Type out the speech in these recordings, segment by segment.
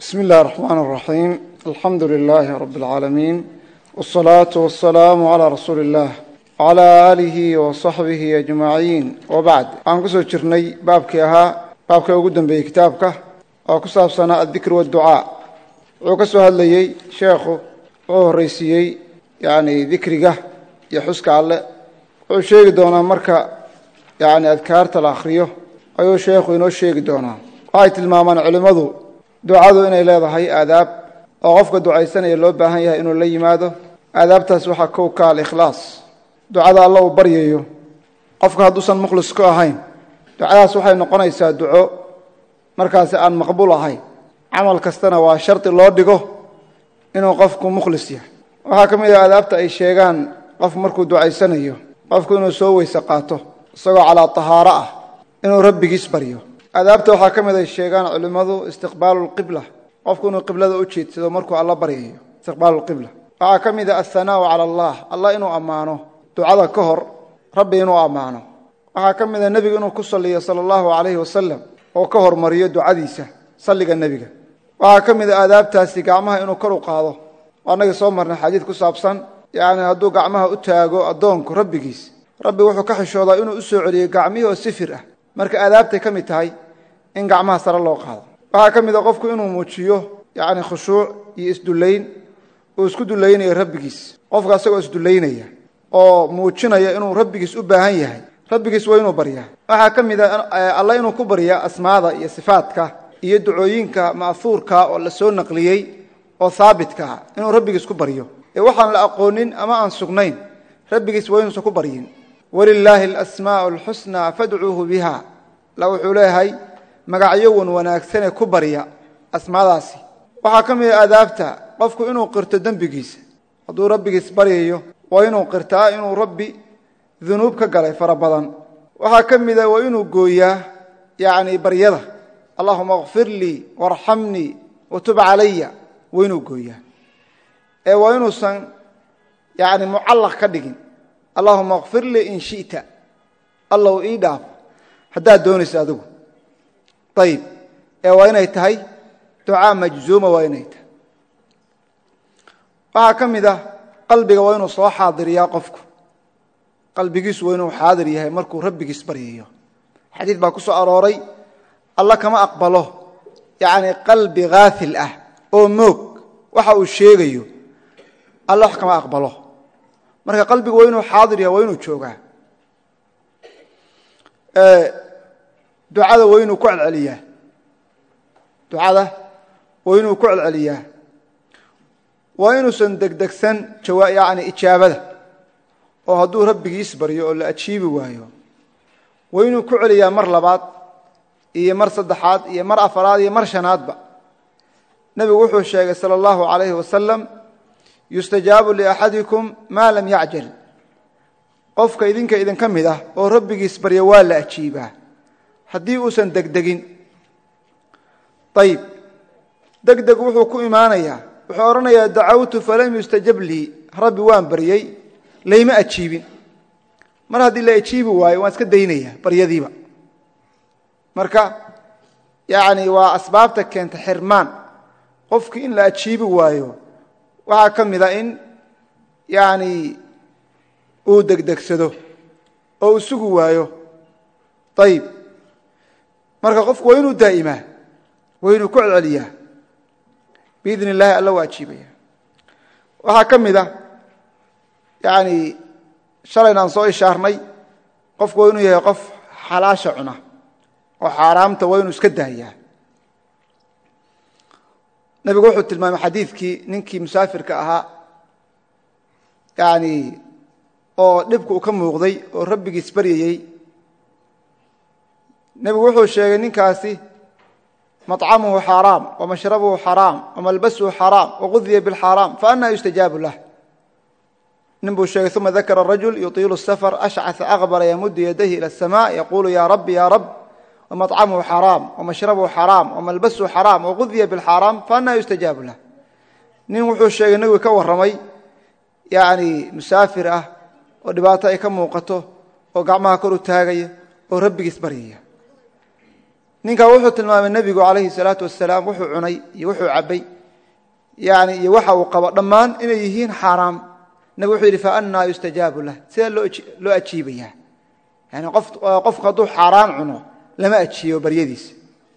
بسم الله الرحمن الرحيم الحمد لله رب العالمين والصلاة والسلام على رسول الله وعلى آله وصحبه أجمعين وبعد عن قصة جرني بابك وجودا بكتابك وقصة سنة الذكر والدعاء وقصة هذا شيخه الرئيسي يعني ذكرك يحسك على وشيء دونا مركا يعني أذكارت الآخرية أيو شيخ إنه شيء دونا آية المامان علمه ducadu inay leedahay aadaab oo qofka ducaysanaya loo baahan yahay inuu la yimaado aadaabtaas waxa ka al-ikhlaas ducada Allah uu baryayo qofka haduusan mukhlis ku ahayn ducadaas waxay noqonaysaa duco markaas aan maqbuul ahayn amal kastana waa sharti loo dhigo inuu qofku mukhlis yahay waxa kamid ah aadaabta ay sheegaan qof markuu ducaysanayo qofku inuu soo weysa qaato isagoo ala tahaara ah inuu rabbigiis baryo adaabta waxa kamid ah sheegan culimadu istiqbaalul qibla qofku inuu qiblada u jeedsado markuu Allah baryayo istiqbaalul qibla waxa kamid ah as-sanaa ala Allah inuu amaano ducada ka hor rabbi inuu amaano waxa kamid ah nabiga inuu ku saliyo sallallahu alayhi wasallam oo ka hor mariyo ducadiisa saliga nabiga waxa kamid ah adaabtaasi gacmaha inuu kor u qaado anaga soo marna xadiis ku saabsan yaani haduu gacmaha u taago adoonku rabbigiis rabbi wuxuu ka xishoodaa inuu u soo celiyo gacmihi oo sifir ah marka aadaabtay kamid tahay in gacmaha sare loo qaado waxa kamid ah qofku inuu muujiyo yaani khushuuc iyo isduleyn oo isku duleynaya rabbigiis qofka asagoo isduleynaya oo muujinaya inuu rabbigiis u baahan yahay rabbigiis waa inuu baryaa waxa kamid ah Allah inuu ku baryaa asmaada iyo sifaadka iyo ducooyinka ma'fuurka oo la soo naqliyay oo thaabitka inuu rabbigiis ku baryo ee waxaan la aqoonin ama aan sugnayn rabbigiis waa inuu ku baryin walillahi al-asmaa'ul husna fad'uuhu biha law xuleehay magacyo wanaagsan ku bariya asmaadaasi waxa kamid ah adaabta qofku inuu qirto dambigiisa haduu rabbigiis bariyo waa inuu qirtaa inuu rabbi dhunuub ka galay farabadan waxa kamid ah waa inuu gooyaa yaani bariyada Allahumma ighfir li warhamni wa tub alayya waa inuu gooyaa ee waa inuu san yaani muallaq ka dhigin Allahumma ighfir li in shi'ta Allah iidaf hadaa doonaysa adigu طيب وينay tahay ducaa majzuuma waynay tahay waxa kamida qalbiga waa inuu soo xaadiriyaa qofku qalbigiisu waa inuu xaadir yahay markuu rabbigiis baryayo xadiis baa ku soo arooray Allah kama aqbalo yaani qalbi ghaafil ah oo moog waxa uu sheegayo Allah kama aqbalo marka qalbigu waa inuu xaadir yahay waa inuu joogaa ducada waa inuu ku celceliyaa ducada waa inuu ku celceliyaa waa inuu san degdegsan yaani ijaabada oo haduu rabbigiis baryo oo la ajiibi waayo waa inuu ku celiyaa mar labaad iyo mar saddexaad iyo mar afaraad iyo mar shanaadba nabigu wuxuu sheegay sallallahu alayhi wasallam yustajabu li ahadikum ma lam ya'jal qofka idin kamid ah oo rabbigiis baryo waa la ajiibaa haddii uusan degdegin طيب degdeg wuxuu ku iimaanayaa wuxuu oranayaa da'awtu falam yustajab li rabbi waan bariyay leeyma ajiibin mar hadii la ajiibi waayo waan iska daynaya baryadiiba marka yaani waa asbaabta keenta xirmaan qofkii in la ajiibi waayo waxa kamid ah in yaani uu degdegsado oo uu sugu waayo طيب marka qofku waa inuu daa'ima waa inuu ku celiyaa biidin ilaahi alla waajibaya waxa kamid ah yaani shalayna soo ishaarnay qofku waa inuu yahay qof xalaasha cuna oo xaraamta waa inuu iska daayaa nabigu wuxuu tilmaamay xadiiskii ninkii musaafirka ahaa yaani oo dhibku ka muuqday oo rabbigiis baryayay nabigu wuxuu sheegay ninkaasi mat'amuhu haram wa mashrabuhu haram wa malbasuhu haram wa ghudhiya bil haram fa anna yustajabu lah nabigu sheegay thumma dhakara ar-rajul yutilu as-safar ash'atha aghbara yamuddu yadayhi ila as-samaa yaqulu ya rabbi wa mat'amuhu haram wa mashrabuhu haram wa malbasuhu haram wa ghudhiya bil haram fa anna yustajabu lah nin wuxuu sheegay nabigu ka waramay yaani musaafir ah oo dhibaato ay ka muuqato oo gacmaha kor u taagaya oo rabbigiis baryaya ninka wuxuu tilmaamay nabigu calayhi salaatu wasalaam wuxuu cunay iyo wuxuu cabay yani iyo waxa uu qabo dhammaan inay yihiin xaaraam nabigu wuxuu yidhi fa annaa yustajaabu lah sidee loo ajiibayaa yani qofku hadduu xaaraan cuno lama ajiibo baryadiisa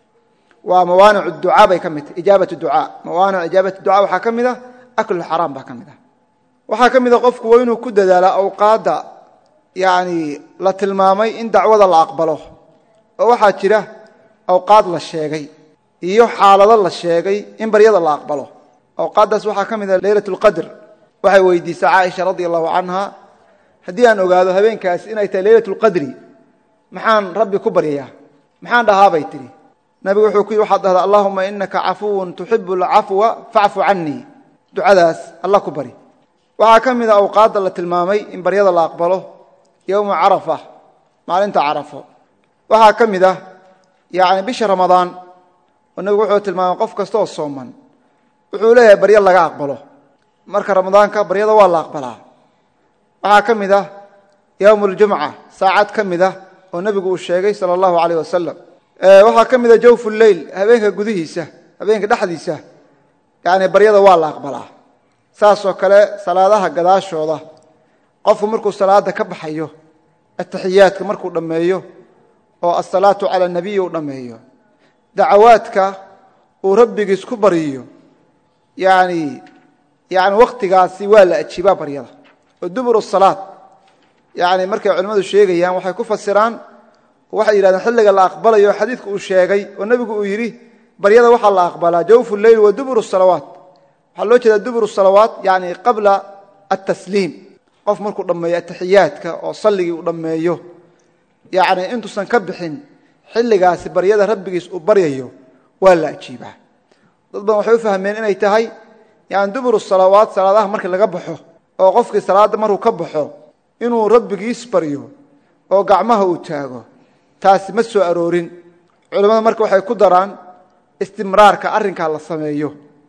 waa mawaanic ducaa bay ka mid tahay ijaabat ducaa mawaanic ijaabat ducaa waxaa ka mid ah aklu xaraam baa ka mid ah waxaa ka mid ah qofku waa inuu ku dadaala awqaadda yani la tilmaamay in dacwada la aqbalo oo waxaa jira awqaad la sheegay iyo xaalado la sheegay in baryada la aqbalo awqaaddaas waxaa ka mid ah leylat lqadr waxay weydiisay caaisha radia allahu canha haddii aan ogaado habeenkaasi inay tahay leylat lqadri maxaan rabbi ku baryayaa maxaan dhahaabay tihi nabigu wuxuu ku yidhi waxaad dhahdaa allahuma inaka cafuwun tuxibu alcafwa facfu canii ducadaas alla ku bari waxaa ka mid a awqaadda la tilmaamay in baryada la aqbalo yowma carafa maalinta carafo waxaa ka mid ah yani bisha ramadaan oo nabigu wuxuu tilmaamay qof kasta oo sooman wuxuu leeyahay baryo laga aqbalo marka ramadaanka baryada waa la aqbalaa waxaa ka mid ah yowm اljumca saacad ka mid ah oo nebigu uu sheegay salى اllahu alayh wasalam waxaa ka mid a jawfu leyl habeenka gudihiisa habeenka dhexdiisa yani baryada waa la aqbalaa saasoo kale salaadaha gadaashooda qofku markuu salaada ka baxayo ataxiyaadka markuu dhammeeyo oo asalaatu cala nabiy uu dhammeeyo dacawaadka uu rabbigiis ku baryiyo yani waktigaasi waa la ajiibaa baryada oo dubur salaad yani markay culimmadu sheegayaan waxay ku fasiraan waxay yidhahdeen xilliga la aqbalayo xadiidku uu sheegay oo nebigu uu yidhi baryada waxaa la aqbalaa jawfu leyl wa dubur salawaat waxaa loo jeedaa dubur salawaat yani qabla atasliim qof markuu dhammeeyo ataxiyaadka oo salligii uu dhammeeyo yani intuusan ka bixin xilligaasi baryada rabbigiis uu baryayo waa la ajiibaa dad badan waxay u fahmeen inay tahay yani dubur salawaat salaadaha markii laga baxo oo qofkii salaadda markuu ka baxo inuu rabbigiis baryo oo gacmaha uu taago taasi ma soo aroorin culimmada marka waxay ku daraan istimraarka arrinkaa la sameeyo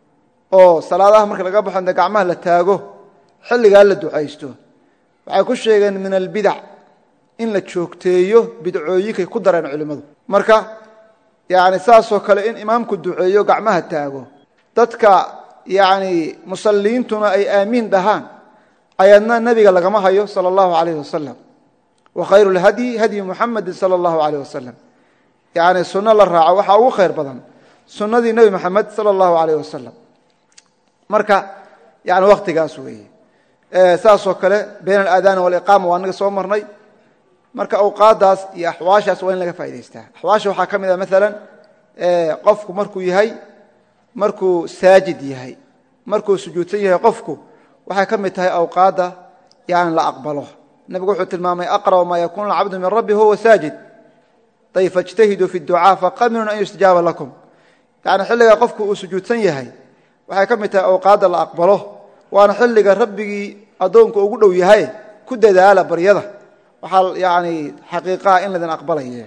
oo salaadaha marka laga baxo inta gacmaha la taago xilligaa la ducaysto waxay ku sheegeen min albidac in la joogteeyo bidcooyinkay ku dareen culimmadu marka yani saasoo kale in imaamku duceeyo gacmaha taago dadka yani musalliintuna ay aamiin dhahaan ayadna nebiga lagama hayo salى اllahu alayh wasalam wa khayru اlhadyi hadyi muxamadi salى اllahu alayh wasalam yani sunno la raaco waxaa ugu khayr badan sunnadii nebi moxamed salى اllahu alayh wasalam marka yani waktigaas weeye saasoo kale bayn alaadaani waliqaama waa naga soo marnay marka awqaaddaas iyo axwaashaas waa in laga faa'idaystaa axwaasha waxaa ka mid ah maalan qofku markuu saajid yahay markuu sujuudsan yahay qofku waxay ka mid tahay awqaadda yani la aqbalo nebigu wuxuu tilmaamay aqrab maa yakunu alcabdu min rabbi huwa saajid ay faاjtahiduu fi اducaa faqaminun an yustajaaba lakum yani xilliga qofku uu sujuudsan yahay waxay ka mid tahay awqaadda la aqbalo waana xilliga rabbigii addoonku ugu dhow yahay ku dadaala baryada waxaa yani xaqiiqaha in laydin aqbalaye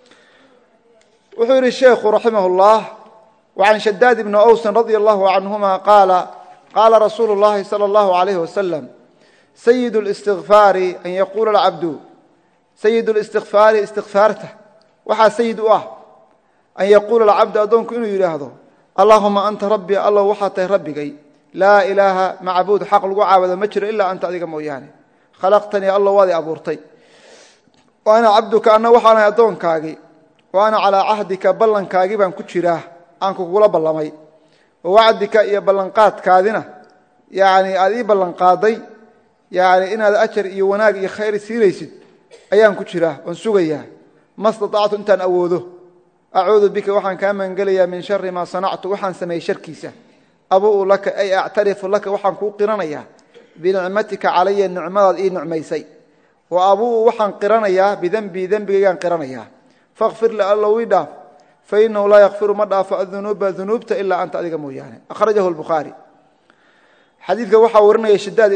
wuxuu yidhi sheekhu raximah اllah وعن شداد بن أوس رضي الله عنهما قال رسول الله صلى الله عليه وسلم سيد الاستغفار أن يقول العبد سيد الاستغفار استغفارته waxaa sayid u ah an yaquula alcabdu addoonku inuu yidhaahdo allaahuma anta rabbii alla waxaa tahay rabbigay laa ilaaha macbuud xaq lagu caabudo ma jiro ilaa anta adiga mooyaane khalaqtanii alla waad i abuurtay wa ana cabduka anna waxaanahay addoonkaagii wa ana calaa cahdika ballankaagii baan ku jiraa aan kugula ballamay wa wacdika iyo ballanqaadkaadina yani aad ii ballanqaaday yani inaad ajar iyo wanaag iyo khayr siinaysid ayaan ku jiraa oon sugayaa ma staطactu intaan awoodo acuudu bika waxaan kaa magangelayaa min shari maa sanactu waxaan sameeyey sharkiisa abuu laka ay actarifu laka waxaan kuu qiranayaa binicmatika calaya nicmadaad ii nicmaysay wa abuu waxaan qiranayaa bidenbii dembigaygaan qiranayaa fakfir li allow ii dhaaf fainahu laa yakfiru ma dhaafo adunuuba dunuubta ilaa anta adiga mooyaane akhrajahu lbukhaari xadiidka waxaa warinaya shadaad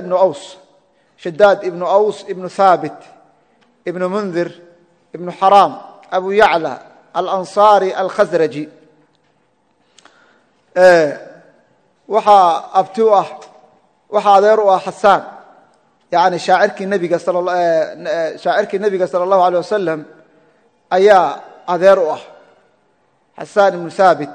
ibnu aws ibnu haabit ibnu mundir ibnu xaraam abu yacla alanصaari alkhasraji waxaa abti u ah waxaa adeer u ah xasaan yani shaacirkii nebiga sala allahu alيh wasalam ayaa adeer u ah xasaan ibnu haabit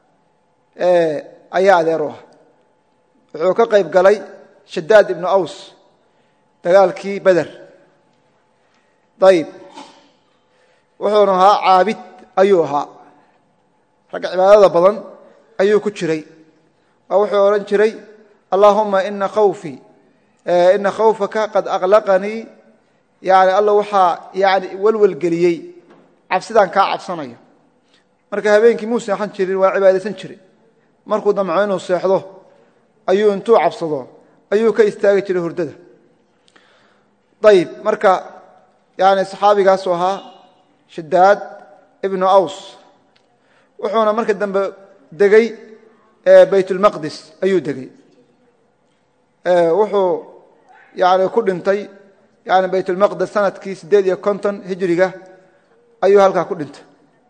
ayaa adeer u ah wuxuu ka qayb galay shadaad ibnu aws dagaalkii beder ayib wuxuuna ahaa caabid ayuu ahaa ragga cibaadada badan ayuu ku jiray oo wuxuu odhan jiray allaahuma ina khawfaka qad aqlaqanii yani alla waxaa yani welwelgeliyey cabsidaan kaa cabsanayo marka habeenkii muu seexan jirin waa cibaadaysan jiray markuu damco inuu seexdo ayuu intuu cabsado ayuu ka istaagi jiray hurdada ayib marka yani saxaabigaasu ahaa shadaad ibnu aws wuxuuna marka dambe degey baytulmaqdis ayuu degey wuxuu yani ku dhintay yani baytulmaqdis sanadkii 850 hijriga ayuu halkaa ku dhintay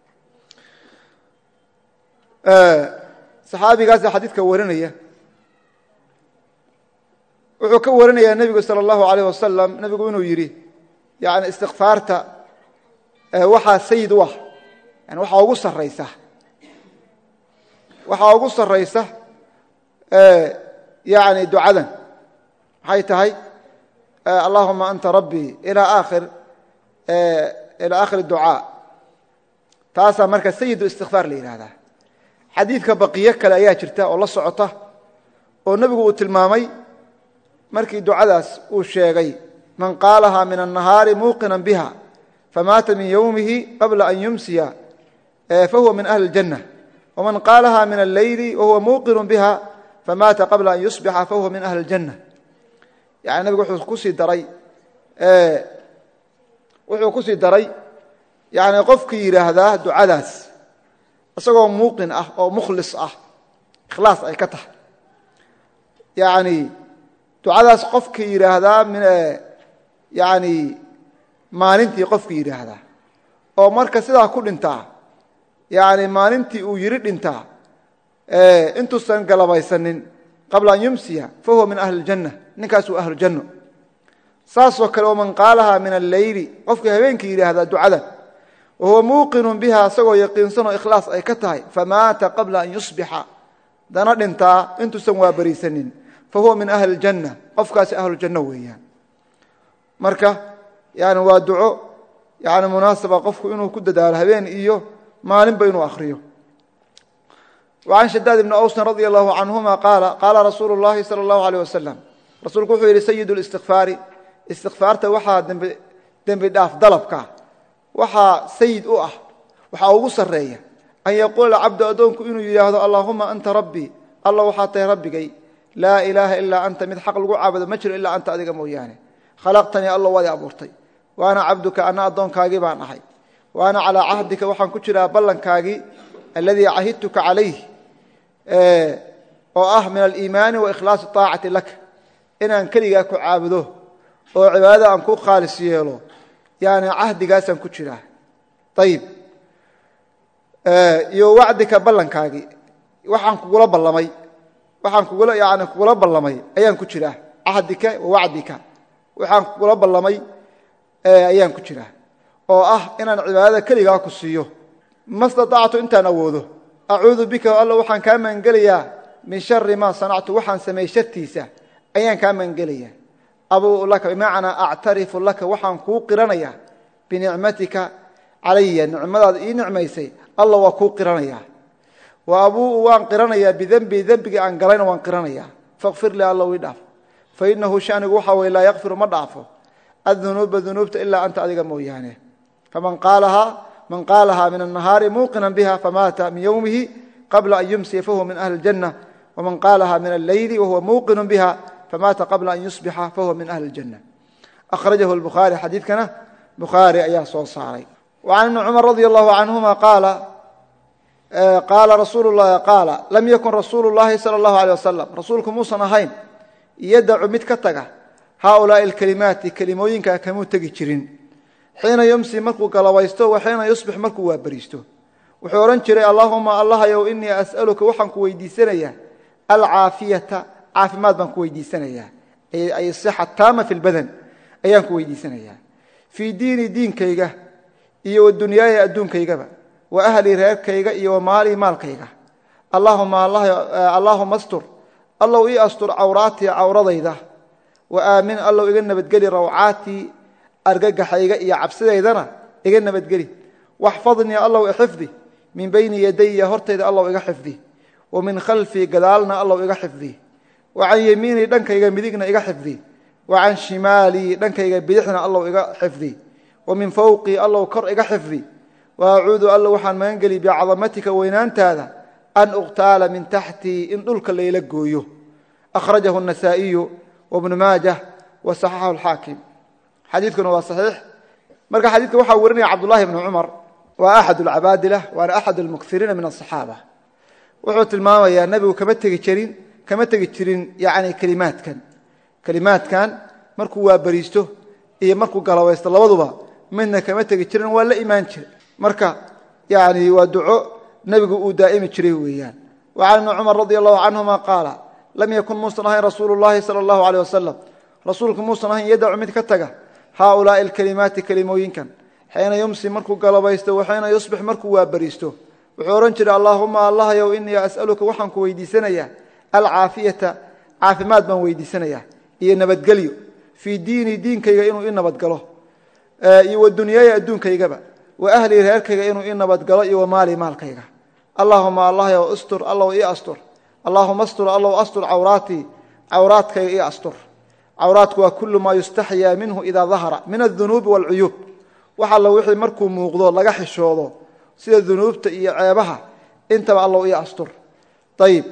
saxaabigaasa xadiidka warinaya wuxuu ka warinayaa nebigu salى اllahu alayh wasalam nebigu inuu yidhi yani istikfaarta waxaa sayid u ah yani waxaa ugu saraysa yani ducadan maxay tahay allahuma anta rabbii ilى aakhir ducaa taasaa marka sayidu istikfaar la yidhahdaa xadiidka baqiyo kale ayaa jirta oo la socota oo nebigu uu tilmaamay markii ducadaas uu sheegay man qaalaha min الnahaari muuqina biha famaata min ywmihi qabla an yumsiya fahuwa min ahli اljanة wman qaalaha min alleyli wahuwa muuqinu biha famaata qabla an yusbixa fahuwa min ahli اljanة yani nebigu wuxuu kusii daray yani qofkii yidhaahdaa ducadaas isagoo muuqin ah oo mukhlis ah ikhlaas ay ka tahay yani ducadaas qofkii yidhaahdaa yani maalintii qofkii yidhaahdaa oo marka sidaa ku dhintaa yani maalintii uu yidhi dhintaa intuusan galabaysanin qabla an yumsiya fahuwa min ahli اljanة ninkaas waa ahlu janno saasoo kale waman qaalaha min alleyli qofkii habeenkii yidhaahdaa ducada wahuwa muuqinu biha isagoo yaqiinsanoo ikhlaas ay ka tahay famaata qabla an yusbixa dana dhintaa intuusan waa bariisanin fahuwa min ahli اljanة qofkaasi ahlu janno weeyaan marka yani waa duco yani munaasaba qofku inuu ku dadaalo habeen iyo maalinba inuu akriyo وعن شداد بن أوس رضي الله عنهما قال رsuuل اللhi صلى الله عليه وسلم rasuulku wuxuu yihi سيد الاستكفاari استikفاarta waxaa dembi dhaaf dalبka waxaa sayid u ah waxaa ugu sareeya an yquula cabdu adoonku inuu yidhaahdo allahuma anta rabbii alla waxaa tahay rabbigay laa ilaaha ilaa anta mid xaq lagu caabudo ma jiro ilaa anta adiga mooyaane khalaqtanii alla waad i abuurtay waana cabduka ana addoonkaagii baan ahay waana calىa cahdika waxaan ku jiraa ballankaagii aladii cahidtuka calayh oo ah min aliimaani wa ikhlaasi طaacati laka inaan keligaa ku caabudo oo cibaadada aan ku khaalis yeelo yani cahdigaasaan ku jiraa ayib iyo wacdika ballankaagii waxaan kugula ballamay ayaan ku jiraa cahdika wa wacdika waxaan kugula ballamay ayaan ku jiraa oo ah inaan cibaadada keligaa ku siiyo ma staطactu intaan awoodo acuudu bika alla waxaan kaa magangelayaa min shari maa sanactu waxaan sameeyey shartiisa ayaan kaa magangelayaa abuu laka bimacnaa actarifu laka waxaan kuu qiranayaa binicmatika calaya nicmadaada ii nicmaysay alla waa kuu qiranayaa wa abuu waan qiranayaa bidembii dembigii aan galayna waan qiranayaa fakfir lii alla ii dhaaf fainahu shanigu waxaa weye laa yakfiru ma dhaafo adunuuba dunuubta ilaa anta adiga mooyaane man qaalaha min الnahaari muuqina biha famaata min ywmihi qabla an yumsiya fahuwa min ahli اljanة wman qaalaha min alleyli wahuwa muuqinu biha famaata qabla an yusbixa fahuwa min ahli اljanة akhrajahu اlbukhaari xadiidkana bukhaari ayaa soo saaray وcan ibni cumar radi allahu canهuma qaala lam yakun rasuulu اllahi salى اllahu alيه wasalam rasuulku muusan ahayn yadacu mid ka taga haؤulaaءi اlkelimaati kelimooyinkaa kamuu tegi jirin xiina yumsi markuu galabaysto wa xiina yusbix markuu waabariisto wuxuu odhan jiray allaahuma allahayow inii as'aluka waxaan ku weydiisanayaa alcaafiyata caafimaad baan ku weydiisanayaa ay sixa taama fi lbadan ayaan ku weydiisanayaa fii diini diinkayga iyo wa dunyaaya adduunkaygaba وأهلي ريركيغا إيو مالي مالكيغا اللهم استر الله إي أستر عوراتي عورضيدا وآمن الله إيغا نبدقلي روعاتي أرقاقحيغا إيا عبسديدنا إيغا نبدقلي واحفظني الله إحفظي من بين يدي هرتيدا الله إيغا حفظي ومن خلفي قدالنا الله إيغا حفظي وعن يميني دنكيغا مديقنا إيغا حفظي وعن شمالي دنكيغا بدحنا الله إيغا حفظي ومن فوقي الله كر إيغا حفظي وأعوذ الله وحان منقلي بعظمتك وينانت هذا أن أغتال من تحتي إن دلك اللي يلقويه أخرجه النسائي وابن ماجه وصححه الحاكم حديثكم هو صحيح مركا حديثك وحاورني عبد الله بن عمر وأحد العبادلة وأنا أحد المكثرين من الصحابة وحوت الماوى يا نبي كما تجترين يعني كلمات كان مركو وابريسته إيه مركو قلويست الله وضبا منا كما تجترين ولا إيمان مركا يعني ودعاء نبي دائما تشريويان وعن عمر رضي الله عنهما قال لم يكن موسى رسول الله صلى الله عليه وسلم رسولك موسى يدعو متكتغا هؤلاء الكلمات كلموين كان حين يمسي مركو قلبيسته وحين يصبح مركو وابريسته وحورن جري اللهم الله يو إني أسألك وحن كويديسنيا العافية عافماد من ويديسنيا إيه نبدقليو في دينكيغا إنو إن نبدقلوه والدنيا أدونكيغا وأهلي ريركيغا إنو إن نبدقلو ومالي مالكيغا اللهم الله يو أستر الله إيه أستر اللهم استر الله أستر عوراتك إيه أستر عوراتك وكل ما يستحيا منه إذا ظهر من الذنوب والعيوب وحال وحي مركو موقضو لغا حشودو سيده الذنوب iyo ceebaha intaba Allah iyo astur طيب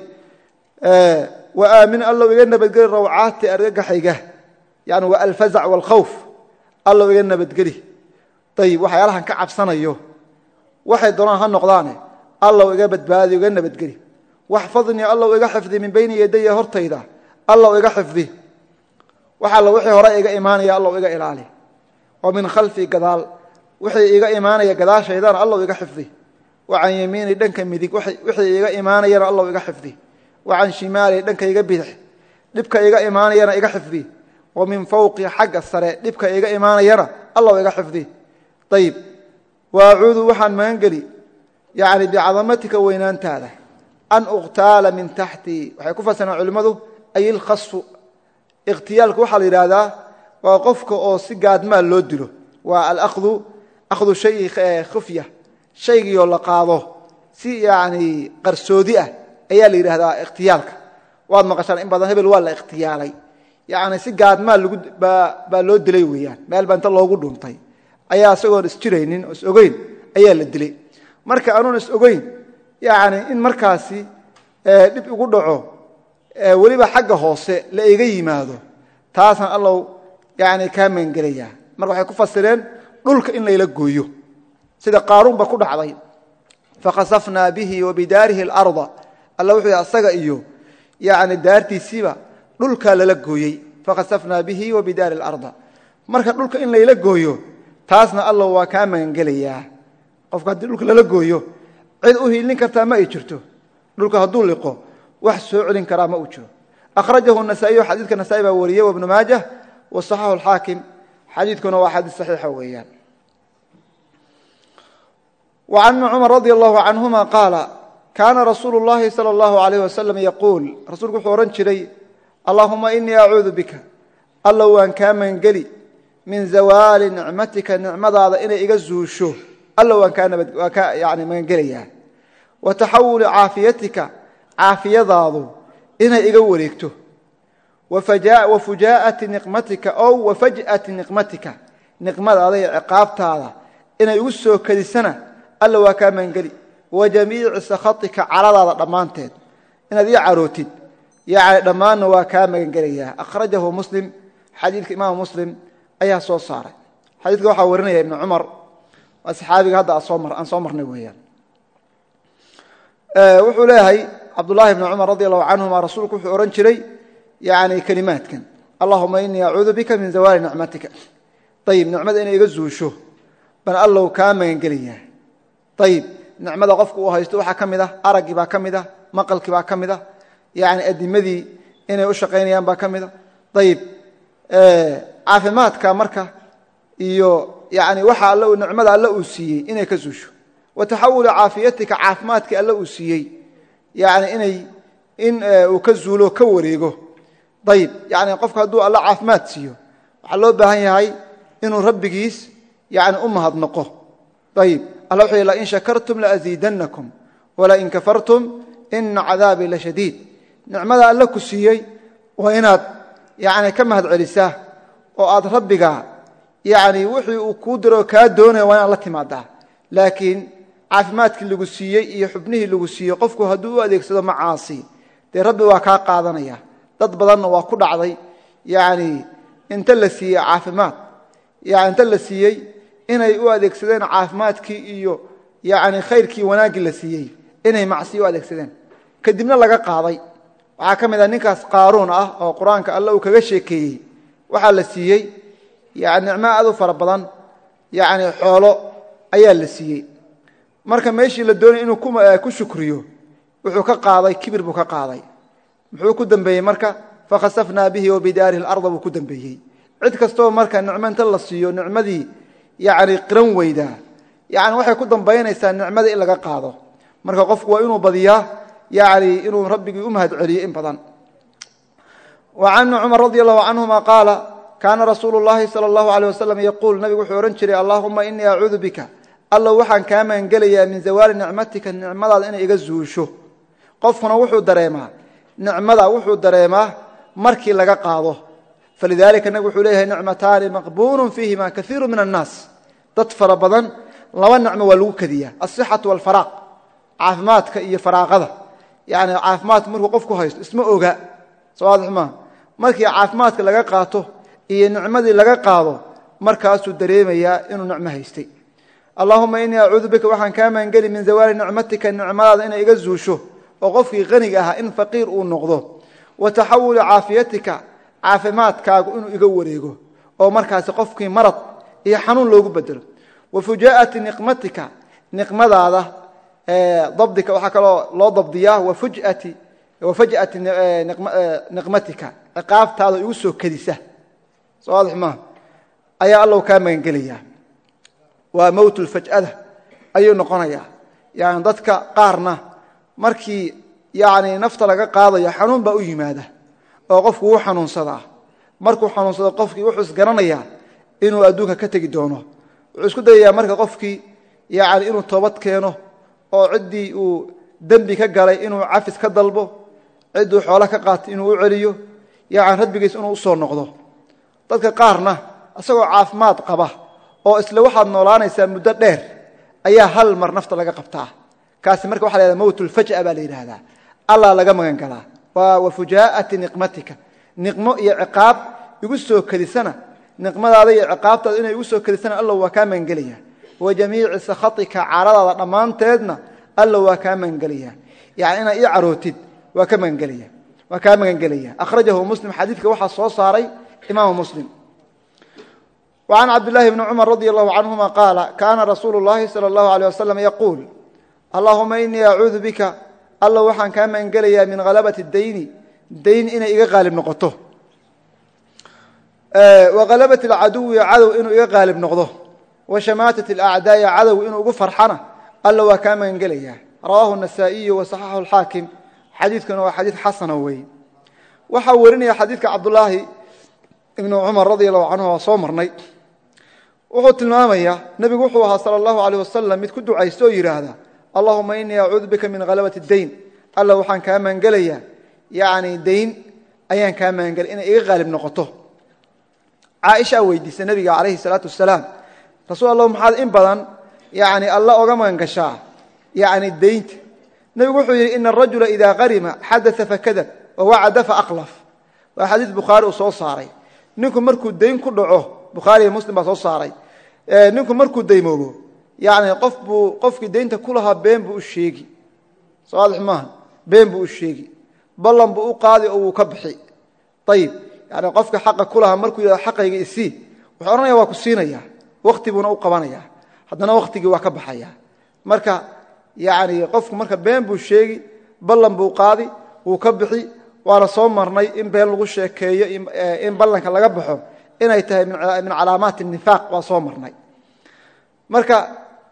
وآمن الله iga nabadgeli rawcaati argagaxayga yani wa alfaza' wal khawf Allah iga nabadgeli طيب waxyaalahan ka cabsanayo waxay doonaan ha noqdaan Allah iga badbaadiyo iga nabadgeli waxfadni Allah iga xifdi min bayni yaday hortayda Allah iga xifdi waxa la wixii hore iga iimaanaya Allah iga ilaali wa min khalfi qadaal wixii iga iimaanaya gadaashaydan Allah iga xifdi wa an yamiini dhanka midig wixii iga iimaanayana Allah iga xifdi wa an shimaali dhanka iga bidix dibka iga iimaanayana iga xifdi wa min fawqi xagga sare dibka iga iimaanayana Allah iga xifdi طيب واعوذ وحن مانقلي يعني بعظمتك وينانتاده أن أغتال من تحتي وحيكون سنة علماء أي الخصف اغتيالك وحل إرادا وقفك أو سيقاد ما اللودلو أخذ شيء خفية شيء يلقاضه سي يعني قرسودية أي اللي هذا اغتيالك وهذا ما قشر إن بعض هبل ولا اغتيالي يعني سيقاد ما اللودلو يعني ما البنت الله يقولون طيب أي سوور استرينين أسوقين أي اللي marka aanu is ogeyn yaani in markaasi dib ugu dhaco waliba xagga hoose la iga yimaado taasan Allah yaani ka mangalaya marka waxay ku fasireen dhulka in la ila gooyo sida qaaruun ba ku dhacday faqasafna bihi wa bidarihi al-ardh Allah wuxuu asaga iyo yaani daartiisiba dhulka la gooyay faqasafna bihi wa bidari al-ardh marka dhulka in la ila gooyo taasna Allah waa ka mangalaya qofka hadii dhulka la gooyo cid u hiilin kartaa ma ay jirto dhulka haduu liqo wax soo celin kara ma u jiro akhrajahu an-nasa'i hadithka nasa'i baa wariyay ibn maajah wa sahahu al-hakim hadithkuna waa hadith sahih weeyaan wa an umar radiyallahu anhuma qala kana rasulullah sallallahu alayhi wasallam yaqul rasuulku wuxuu oran jiray allahumma inni a'udhu bika allah waan ka mangali min zawali ni'matika ni'madaada inay iga zuusho الله وكان يعني من قليها وتحول عافيتك عافية ضاضو إنها إيقوريكته وفجاءة نقمتك أو وفجأة نقمتك نقمة هذه عقابت هذا إنها يوسو كذي سنة الله وكان من قلي وجميع سخطك على ضمانتين إنها ذي عروتين يعني ضمان وكان من قليها أخرجه مسلم حديث إمام مسلم أيها صوت صار حديث قوحة ورنا يا ابن عمر أصحابي هذا أصمر نويا وحولها عبد الله بن عمر رضي الله عنهما رسولك وحورنشري يعني كلمات كان اللهم إني أعوذ بك من زوال نعمتك طيب نعمة إني يجزو شو بل الله كام ينقليه طيب نعمة غفك وهيستوحى كمده أرقي با كمده مقلك با كمده يعني أدمذي إني أشقينيان با كمده طيب عافمات كامركة إيو يعني waxa alla nicmada alla uu siiyay inay ka suusho wa taxawuli caafiyatika caafimaadkii alla uu siiyey yani in uu ka zuulo ka wareego ayib yani qofka hadduu alla caafimaad siiyo waxaa loo baahan yahay inuu rabbigiis yani u mahadnaqo ayib alla wuxuu lain shakartum laaziidannakum walain kafartum ina cadaabii lashadiid nicmada alla ku siiyey waa inaad yani ka mahad celisaa oo aad rabbiga yani wixii uu kuu diro kaa doonaya waa inaad la timaadaa laakiin caafimaadkii lagu siiyey iyo xubnihii lagu siiyey qofku hadduu u adeegsado macaasi dee rabbi waa kaa qaadanaya dad badanna waa ku dhacday yani inta la siiyey caafimaad inta la siiyey inay u adeegsadeen caafimaadkii iyo yani khayrkii wanaaggii la siiyey inay macsiyo u adeegsadeen kadibna laga qaaday waxaa ka mid ah ninkaas qaaruun ah oo qur-aanka alla uu kaga sheekeeyey waxaa la siiyey yani nicmo aad u fara badan yani xoolo ayaa la siiyey marka meeshii la doonay inuu ku shukriyo wuxuu ka qaaday kibir buu ka qaaday muxuu ku dambeeyey marka fakhasafnaa bihi wa bidaarihi alarda buu ku dambeeyey cid kastoo marka nicmo inta la siiyo nicmadii yani qiran weydaa yani waxay ku dambaynaysaa nicmadii in laga qaado marka qofku waa inuu badiyaa yani inuu rabbigii u mahad celiyo in badan wa can cumar radi allahu canhuma qaala kaana rasuulu llahi sala allahu aleyh wasalam yaquul nabigu wuxuu odhan jiray allahuma inii acuudu bika allow waxaan kaa magangelayaa min zawaali nicmatika nicmadaada inay iga zuusho qofkuna wuxuu dareemaa markii laga qaado falidalika nabig wuxuu leeyahay nicmataani maqbuulun fiihima kaiiru min annaas dad fara badan laba nicmo waa lagu kadiyaa asixatu walfaraaq caafimaadka iyo faraaqada yani caafimaadka markuu qofku haysto isma oga sowaadix maa markii caafimaadka laga qaato iyo nicmadii laga qaado markaasuu dareemayaa inuu nicmo haystay allahuma inii acuudu bika waxaan kaa magangeli min zawaali nicmatika nicmadaada inay iga zuusho oo qofkii qaniga ahaa in faqiir uu noqdo wa taxawuli caafiyatika caafimaadkaagu inuu iga wareego oo markaasi qofkii marad iyo xanuun loogu bedelo wa fujaa'ati niqmatika niqmadaada dabdika waxaa kaloo loo dabdiyaa wafaj'ati niqmatika ciqaabtaada igu soo kadisa sowaadix maaha ayaa allow kaa magangelayaa waa mowtulfaj'ada ayuu noqonayaa yani dadka qaarna markii yani nafta laga qaadayo xanuun baa u yimaada oo qofku wuu xanuunsadaa markuu xanuunsado qofkii wuxuu isgaranayaa inuu adduunka ka tegi doono wuxuu isku dayayaa marka qofkii yani inuu toobad keeno oo ciddii uu dembi ka galay inuu cafis ka dalbo cidduu xoolo ka qaatay inuu u celiyo yani rabbigiis inuu usoo noqdo dadka qaarna isagoo caafimaad qaba oo isle waxaad noolaanaysaa muddo dheer ayaa hal mar nafta laga qabtaa kaasi marka waxa la yhahda mowtulfaj'a baa la yidhaahdaa allah laga magan galaa wa fujaa'ati niqmatika niqmo iyo ciqaab igu soo kadisana niqmadaada iyo ciqaabtaada inay igu soo kadisana alla waa kaa magangelaya wa jamiici sakhatika caradaada dhammaanteedna alla waa kaa magangelaya yani inaad ii carootid waa kaa magangelaya akhrajahu muslim xadiidka waxaa soo saaray imaamu muslim وعن عبد الله بن عمر رضي الله عنهما قال كان رسول الله صلى الله عليه وسلم يقول اللهم إني أعوذ بك الله وحان كان منقليا من غلبة الدين إنا إيغا غالب نقطه وغلبة العدو إنه إيغا غالب نقطه وشماتة الأعداء عدو إنه إيغا فرحانة الله وكان منقليا رواه النسائي وصححه الحاكم حديث كان حديث حسن وي وحورني حديثك عبد الله بن عمر رضي الله عنه وصومرني wuxuu tilmaamayaa nabigu wuxuu ahaa sala allahu alayh wasalam mid ku ducaysto oo yidhaahda allahuma inii acuudu bika min halabati dayn alla waxaan kaa magangelayaa yani dayn ayaan kaa magangelay inay iga qaalib noqoto caaishaa weydiisay nabiga calayhi salaatu wasalaam rasuul allah maxaad in badan yani alla oga magan gashaa yani daynta nabigu wuxuu yidhi ina arajula idaa qarima xadaa fakadab wawacada faaqlaf waa xadiis bukhaari uu soo saaray ninku markuu dayn ku dhaco bukhaari iyo muslim baa soo saaray ninku markuu daymoobo yani qofkii daynta ku lahaa been buu u sheegi sowaadix maaha been buu u sheegi ballan buu u qaadi oo wuu ka bixi ayib yani qofka xaqa ku lahaa markuu yidhahdo xaqayga isii wuxuu odhanaya waa ku siinaya wakti buuna u qabanaya haddana waktigii waa ka baxaya marka yani qofku marka been buu sheegi ballan buu qaadi wuu ka bixi waana soo marnay in been lagu sheekeeyo in ballanka laga baxo inay tahay min calaamaati nifaaq waa soo marnay marka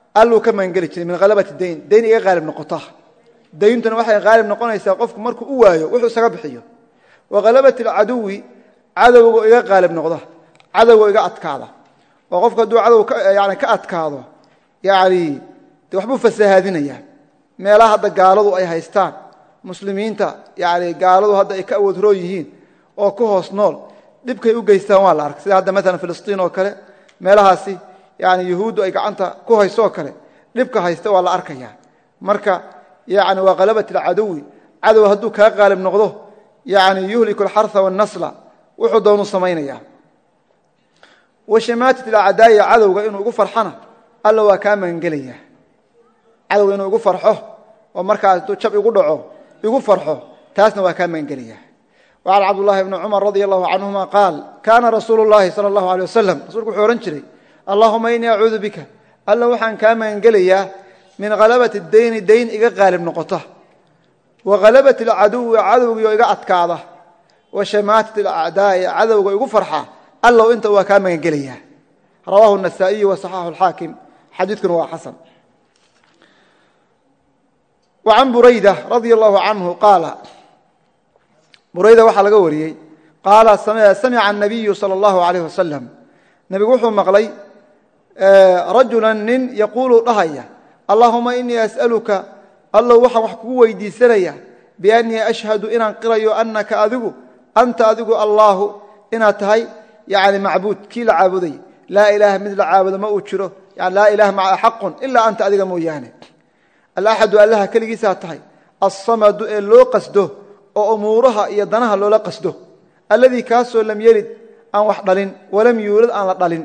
alluu ka magangeli jiray min halabati dayn dayn iga qaalib noqota dayntuna waxay qaalib noqonaysaa qofku markuu u waayo wuxuu isaga bixiyo wa halabati alcaduwi cadowga iga qaalib noqda cadowga iga adkaada oo qofku hadduu cadow yani ka adkaado yani de waxbuu fasahaadinayaa meelaha hadda gaaladu ay haystaan muslimiinta yani gaaladu hadda ay ka awoodroo yihiin oo ku hoos nool dhibkay u geystaan waa la arkay sida hadda maalan filistiin oo kale meelahaasi yani yahuuddu ay gacanta ku hayso oo kale dhibka haysta waa la arkayaa marka yani waa halabati alcaduwi cadow hadduu kaa qaalib noqdo yani yuhliku alxarha wannasla wuxuu doonu samaynaya washamaatid alacdaa'i cadowga inuu ugu farxana alla waa kaa magangelaya cadowga inuu igu farxo oo markaas hadduu jab igu dhaco igu farxo taasna waa kaa magangelaya وعن عبد الله بن عمر رضي الله عنهما قال كان رسول الله صلى الله عليه وسلم رسولك وxuu ohan jiray اللهم إني أعوذ بك alla waxaan kaa magangelayaa min غلبة الdayn dayn iga qaalib noqota وغلبة الcaduwi cadowgiio iga adkaada وشhamaaتة الأعdاaءi cadowga igu farxa allow inta waa kaa magangelaya rawaahu النasaaئiyu وصaxaxu الxaakim xadiidkuna waa xasan وعن burayدة رضي الله عنه قاaل burayda waxaa laga wariyey qaala samica الnabiyu salى اllahu عalayh wasalam nebigu wuxuu maqlay rajula nin yaquulu dhahaya allahuma inii as'aluka allow waxaan wax kugu weydiisanaya biannii ashhadu inaan qirayo anaka adigu anta adigu allaahu inaad tahay yani macbuud kii la caabuday laa ilaaha mid la caabudo ma uu jiro yani laa ilaha maca xaqun ilaa anta adiga mooyaane alaxadu allaha keligiisaa tahay alsamadu ee loo qasdo oo umuuraha iyo danaha loola qasdo alladii kaasoo lam yelid aan wax dhalin walam yuulad aan la dhalin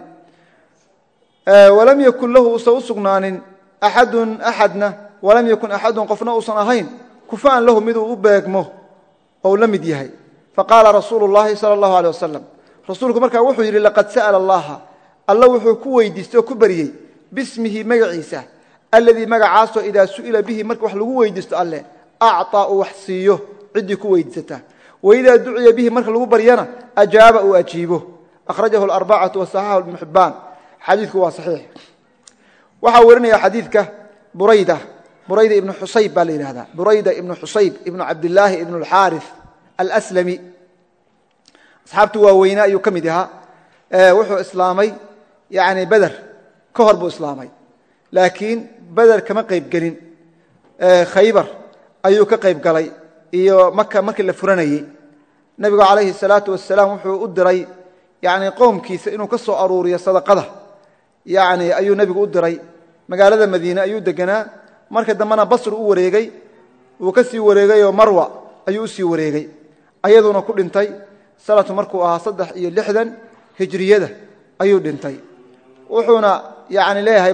walam yakun lahu uusan u sugnaanin axadun axadna walam yakun axadun qofna uusan ahayn kufaan lahu miduu u beegmo ou la mid yahay faqaala rasuulu llahi sala allahu alيh wasalam rasuulku markaa wuxuu yidhi laqad sa'ala allaha alla wuxuu ku weydiistay oo ku baryey bismihi magaciisa alladii magacaasoo idaa su'ila bihi marka wax lagu weydiisto alleh acطaa uu wax siiyo ciddii ku weydiisata waidaa duciya bihi marka lagu baryana ajaaba uu ajiibo akhrajahu alarbacatu wasaxaxahu ibnu xibbaan xadiidku waa saxiix waxaa warinaya xadiidka burayda ibnu xusayb baa la yidhahdaa burayda ibnu xusayb ibnu cabdillaahi ibnu alxaarith alslami asxaabtu waaweynaa ayuu ka mid ahaa wuxuu islaamay yani beder ka hor buu islaamay laakiin beder kama qayb gelin khaybar ayuu ka qayb galay iyo maka markii la furanayey nabigu calayhi الsalaatu wasalaam wuxuu u diray yani qowmkiisa inuu ka soo aruuriyo sadaqada yani ayuu nebigu u diray magaalada madiine ayuu deganaa marka dambena basru u wareegey wuu ka sii wareegayoo marwa ayuu usii wareegey ayaduna ku dhintay sanadku markuu ahaa 360 hijriyada ayuu dhintay wuxuuna yani leeyahay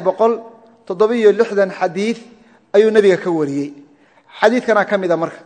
167 xadiid ayuu nebiga ka wariyey xadiidkana ka mida marka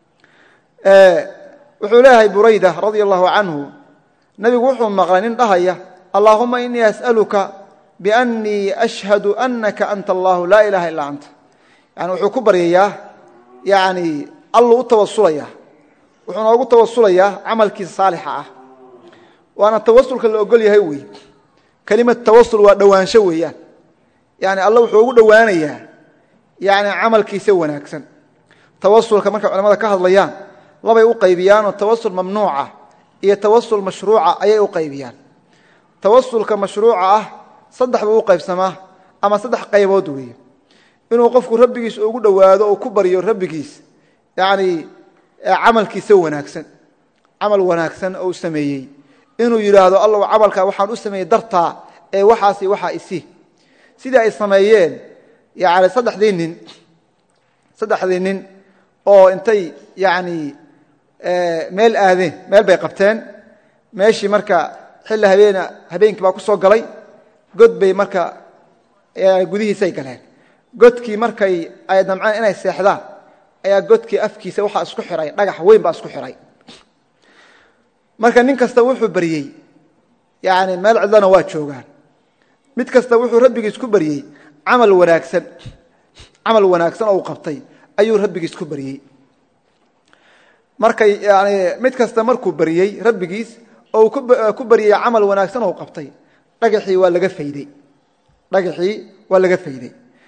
wuxuu leeyahay burayda radia allahu canhu nebigu wuxuu maqlay nin dhahaya allaahuma inii as'aluka biannii ashhadu anaka anta allahu laa ilaha illaa anta yani wuxuu ku baryayaa yani alluu u tawasulaya wuxuu noogu tawasulayaa camalkiisa saalixa ah waana tawasulka la ogol yahay wey kelimad tawasul waa dhowaansho weeyaan yani alla wuxuu ugu dhowaanayaa yani camalkiisa wanaagsan tawasulka markay culamada ka hadlayaan labay u qaybiyaan oo tawasul mamnuuca iyo tawasul mashruuca ayay u qaybiyaan tawasulka mashruuca ah 3 buu u qaybsamaa ama 3 qaybood weeye inuu qofku rabbigiis ugu dhowaado oo ku baryo rabbigiis yani camalkiisa wanaagsan camal wanaagsan oo sameeyay inuu yiraahdo allah camalka waxaan u sameeyay dartaa ee waxaasi waxa isi sida ay sameeyeen yani 3 nin oo intay yani meel aadeen meel bay qabteen meeshii marka xilli habeenkii baa ku soo galay god bay marka gudihiisay galeen godkii markay ay damceen inay seexdaan ayaa godkii afkiisa waxaa isku xiray dhagax weyn baa isku xiray marka nin kasta wuxuu baryey yani meel cidlana waa joogaan mid kasta wuxuu rabbigiis ku baryey camal wanaagsan oo uu qabtay ayuu rabbigiis ku baryey markay yani mid kasta markuu baryey rabbigiis oo ku baryey camal wanaagsan oo qabtay dhagaxii waa laga fayday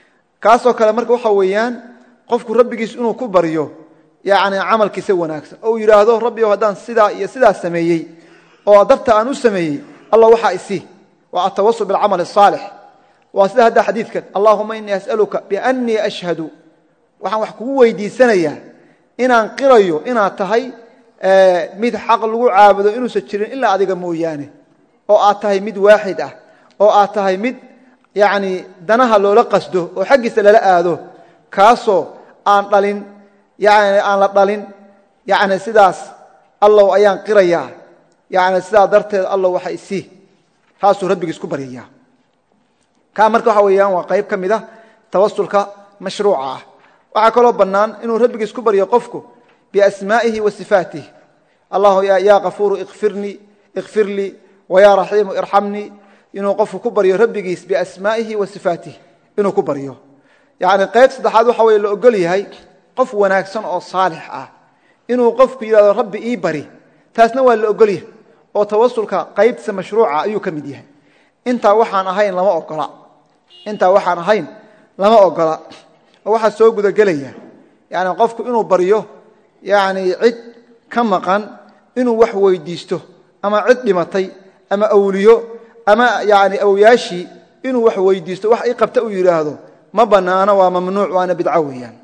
kaasoo kale marka waxa weeyaan qofku rabbigiis inuu ku baryo yani camalkiisa wanaagsan oo yiraahdo rabbiyow haddaan sidaa iyo sidaa sameeyey oo darta aan u sameeyey allah waxa isi wa atawassul bil amal salih wa sida hada xadiidkan allahumma inni as'aluka bi anni ashhadu waxaan wax kugu weydiisanayaa inaan qirayo inaad tahay mid xaq lagu caabudo inuusan jirin ilaa adiga mooyaane oo aad tahay mid waaxid ah oo aad tahay mid yani danaha loola qasdo oo xaqiisa lala aado kaasoo aan dhalin yani aan la dhalin yani sidaas allah ayaan qirayaa yani sidaa darteed allah waxa isi taasuu rabbigiis ku baryayaa ka marka waxa weeyaan waa qayb ka mid ah tawassulka mashruuca ah waxa kaloo bannaan inuu rabbigiis ku baryo qofku biasmaa'ihi wa sifaatihi allahu ya ghafuuru ighfir lii wa ya raxiimu irxamnii inuu qofku ku baryo rabbigiis biasmaa'ihi wa sifaatihi inuu ku baryo yani qayb saddexaad waxa weeye la ogol yahay qof wanaagsan oo saalix ah inuu qofku yiraahdo rabbi ii bari taasna waa la ogol yahay oo tawassulka qaybtiisa mashruuca ayuu ka mid yahay intaa waxaan ahayn lama ogola intaa waxaan ahayn lama ogola oo waxa soo guda galaya yani qofku inuu baryo yani cid ka maqan inuu wax weydiisto ama cid dhimatay ama awliyo ama yani awiyaashi inuu wax weydiisto wax ay qabta uu yiraahdo ma banaana waa mamnuuc waana bidca weeyaan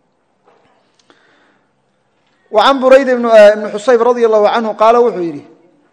وعن بريد بن حصيب رضي الله عنه قال وحيري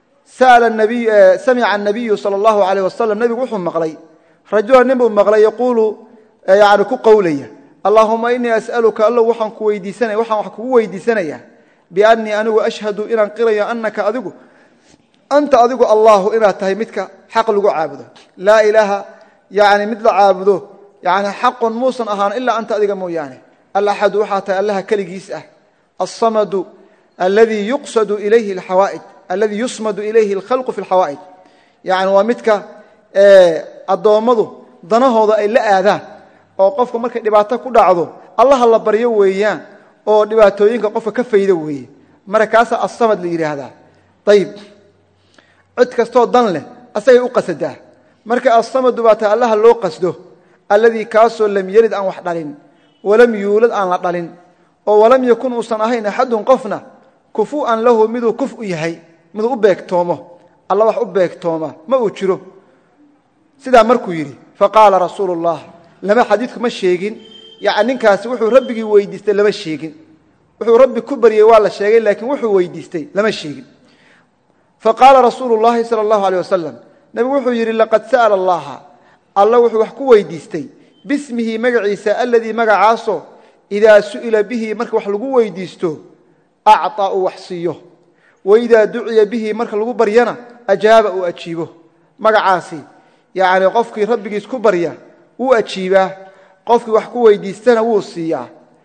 سمع النبي صلى الله عليه وسلم نبي وحو مقلي رجل نبي مقلي يقول يعني كقولي اللهم إني أسألك الله وحن كويديسني وحن كويديسني بأني أنا أشهد إن قري أنك أذق أنت أذق الله إن تهمتك حق لقو عابده لا إله يعني مثل عابده يعني حق موسى أهان إلا أنت أذق مويانه الأحد وحتى الله كلجيسه الصمد الذي يقصد إليه الحوائج الذي يصمد إليه الخلق في الحوائج يعني ومتك الضوامض ضنهوض إلا آذان oo qofka markay dhibaato ku dhacdo Allah la baryo weeyaan oo dhibaatooyinka qofka ka faydo weey markaas as-samad la yiraahdaa tayib cid kasto dan leh asay u qasadaa marka as-samad baata Allah loo qasdo alladhi kaaso lam yalid an wax dhalin walam yulad an la dhalin oo walam yakun usan ahayn ahadun qofna kufuan lahu midu kuf u yahay midu u beegtoomo Allah wax u beegtooma ma uu jiro sida markuu yiri faqala rasuulullah lama xadiidku ma sheegin yaani ninkaas wuxuu rabbigi weydiistay lama sheegin wuxuu rabbi ku bariyay waa la sheegay laakiin wuxuu weydiistay lama sheegin faqala rasuulullah sallallahu alayhi wasallam nabi wuxuu yiri laqad sa'ala allah wuxuu wax ku weydiistay bismihi magaciisa alladhi magacaaso ida su'ila bihi marka wax lagu weydiisto a'ta wahsiyo wa ida du'iya bihi marka lagu baryana ajaaba u ajiibo magacaasi yaani qofkii rabbigiis ku barya uu ajiiba qofkii wax ku weydiistana wuu siiyaa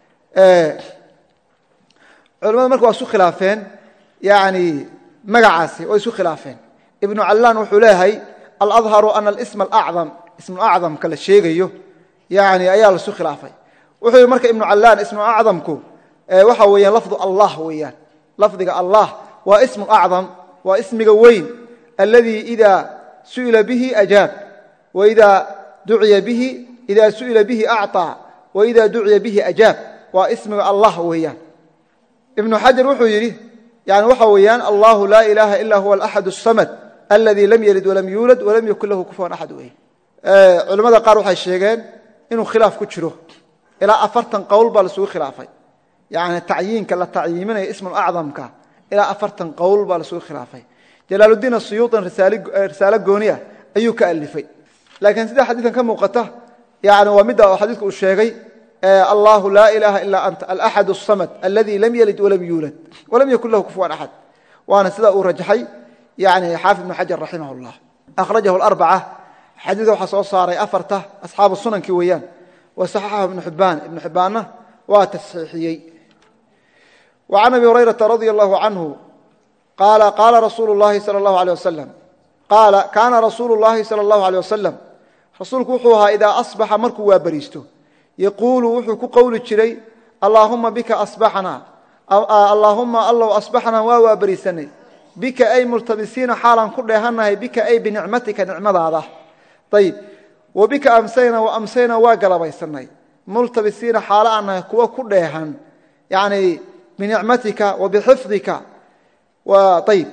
culimada marka waa isu khilaafeen yaani magacaasi oo isu khilaafeen ibn allan wuxuu leeyahay al-adharu an al-ism al-a'zam ism al-a'zam kala sheegayo yaani ayaa la isu khilaafay wuxuu marka ibn allan ism al-a'zamku waxa weeyaan lafdu allah weeyaan lafdiga allah waa ism al-a'zam waa ismiga weyn alladhi idha su'ila bihi ajab wa idha دعي به إذا سئل به أعطى وإذا دعي به أجاب واسم الله ويان ابن حجر وحيري يعني وحويان الله لا إله إلا هو الأحد الصمد الذي لم يلد ولم يولد ولم يكن له كفوا أحد علماء قالوا حي الشيغان إنه خلاف كتشره إلى أفرتن قول بالسوء خلافي يعني تعيين كلا تعيين اسم الأعظم كا إلى أفرتن قول بالسوء خلافي جلال الدين السيوطي رسالة قونية أيو كألفي لكن سيدا حديثا كم وقته يعني ومدى حديثك الشيغي الله لا إله إلا أنت الأحد الصمد الذي لم يلد ولم يولد ولم يكن له كفوا أحد وأنا سيدا أرجحي يعني حافظ بن حجر رحمه الله أخرجه الأربعة حديثه حصول صاري أفرته أصحاب السنن كويان وصححه ابن حبان وتسحيحي وعن أبي هريرة رضي الله عنه قال رسول الله صلى الله عليه وسلم قال كان رسول الله صلى الله عليه وسلم رسولك وحوها إذا أصبح مركو وابريسته يقول وحوك قول الشري اللهم بك أصبحنا اللهم الله أصبحنا وابريسني بك أي ملتبسين حالا كلها بك أي بنعمتك نعمة هذا طيب وبك أمسينا وأمسينا وقلبيسني multabisiina xaalo aan nahay kuwa ku dheehan yani binicmatika wa bixifdika ayib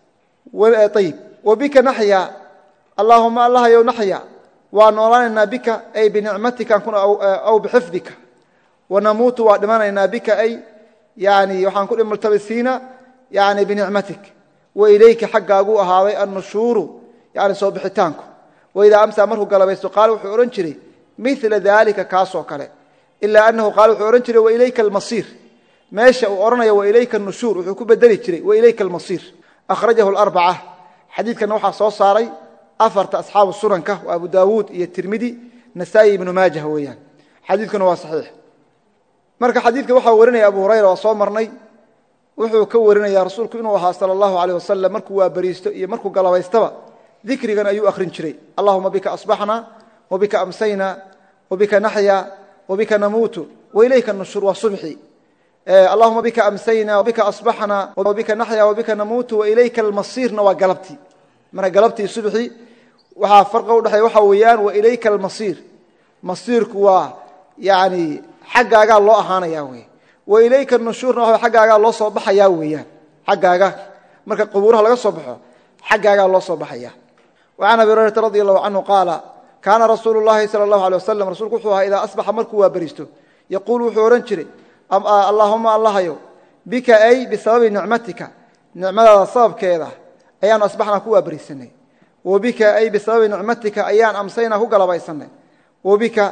wabika naxya allaahuma allahayow naxya waa noolaanaynaa bika ay binicmatika aw bixifdika wanamuutu waa dhimanaynaa bika ay yani waxaan ku multabisiina yani binicmatik wailayka xaggaagu ahaaday annushuuru yani soo bixitaanku waidaa amsaa markuu galabaysto qaal wuxuu odhan jiray mila daalika kaasoo kale ilaa anahu qaal wuxuu odhan jiray wailayka almasiir meesha uu odhanaya wailayka nushuur wuxuu ku bedeli jiray wailayka almasiir akhrajahu alarbaca xadiidkana waxaa soo saaray afarta asxaabu sunanka waa abu daawuud iyo tirmidi nasaa'i ibnu maajah weeyaan xadiidkuna waa saxiix marka xadiidka waxaa warinaya abu hurayra oo soo marnay wuxuu ka warinaya rasuulku inuu ahaa sala allahu aleyh wasalam markuu waabariisto iyo markuu galabaystaba dikrigan ayuu akhrin jiray allahuma bika asbaxna wabika amsayna wabika naxya wabika namuutu wailayka nushur waa subxi allahuma bika amsayna wabika asbaxna wabika naxya wabika namuutu wailayka almasiirna waa galabtii marka galabtii subxi waxaa farqa udhexeeya waxa weeyaan wailayka almasiir masiirku waa yani xaggaagaa loo ahaanaya wey wailayka nushuurna waa xaggaagaa loo soo baxayaa weeyaan xaggaaga marka qubuuraha laga soo baxo xaggaagaa loo soo baxaya وعن أبي هريرة رضي الله عنه قال كان رسول الله صلى الله عليه وسلم رسولك وxuu إذا أصبح markuu waabariisto يقول wuxuu ohan jiray اللهuma allahayow bika ay bisababi nicmatika nicmadaada sababkeeda ayaan asbaxnaa ku waabariisanay wabika ay bisababi nicmatika ayaan amsaynaa ku galabaysanay wabika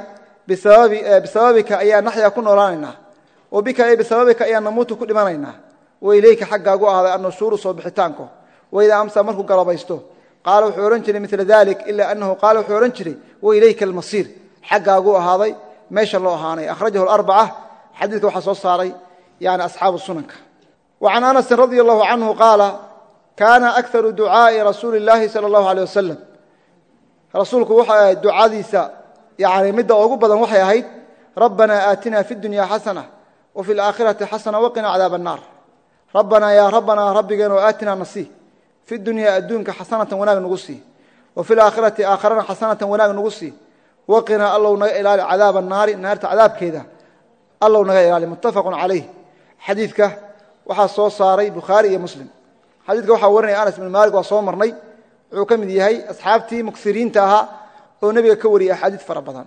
bisababika ayaan naxyaa ku noolaanaynaa wabika ay bisababika ayaan namuutu ku dhimanaynaa wailayka xaggaagu ahaaday annushuuru soo bixitaanko waidaa amsaa markuu galabaysto qaala wuxuu odhan jiray mila dalik ilaa anahu qaala wuxuu odhan jiray wailayka almasiir xaggaagu ahaaday meesha loo ahaanay akhrajahu alarbaca xadiidka waxaa soo saaray yani asxaabu sunanka wa can anasin radia allahu canhu qaala kaana akaru ducaa'i rasuuli illaahi sala allahu aleyh wasalam rasuulku waxa ducadiisa yani midda ugu badan waxay ahayd rabbanaa aatina fi dunya xasana wa fi alaakhirati xasana waqina cadaaba annaar rabbanaa yaa rabbanaa rabbigeenoo aatinaa nasii fi dunyaa adduunka xasanatan wanaag nagu sii wa fi laakhirati aakharana xasanatan wanaag nagu sii waqinaa allow naga ilaali cadaaba naari naarta cadaabkeeda allow naga ilaali muttafaqun calayh xadiidka waxaa soo saaray bukhaari iyo muslim xadiidka waxaa warinaya anas ibn maalik waa soo marnay wuxuu ka mid yahay asxaabtii muksiriinta ahaa oo nebiga ka wariyay axaadiid fara badan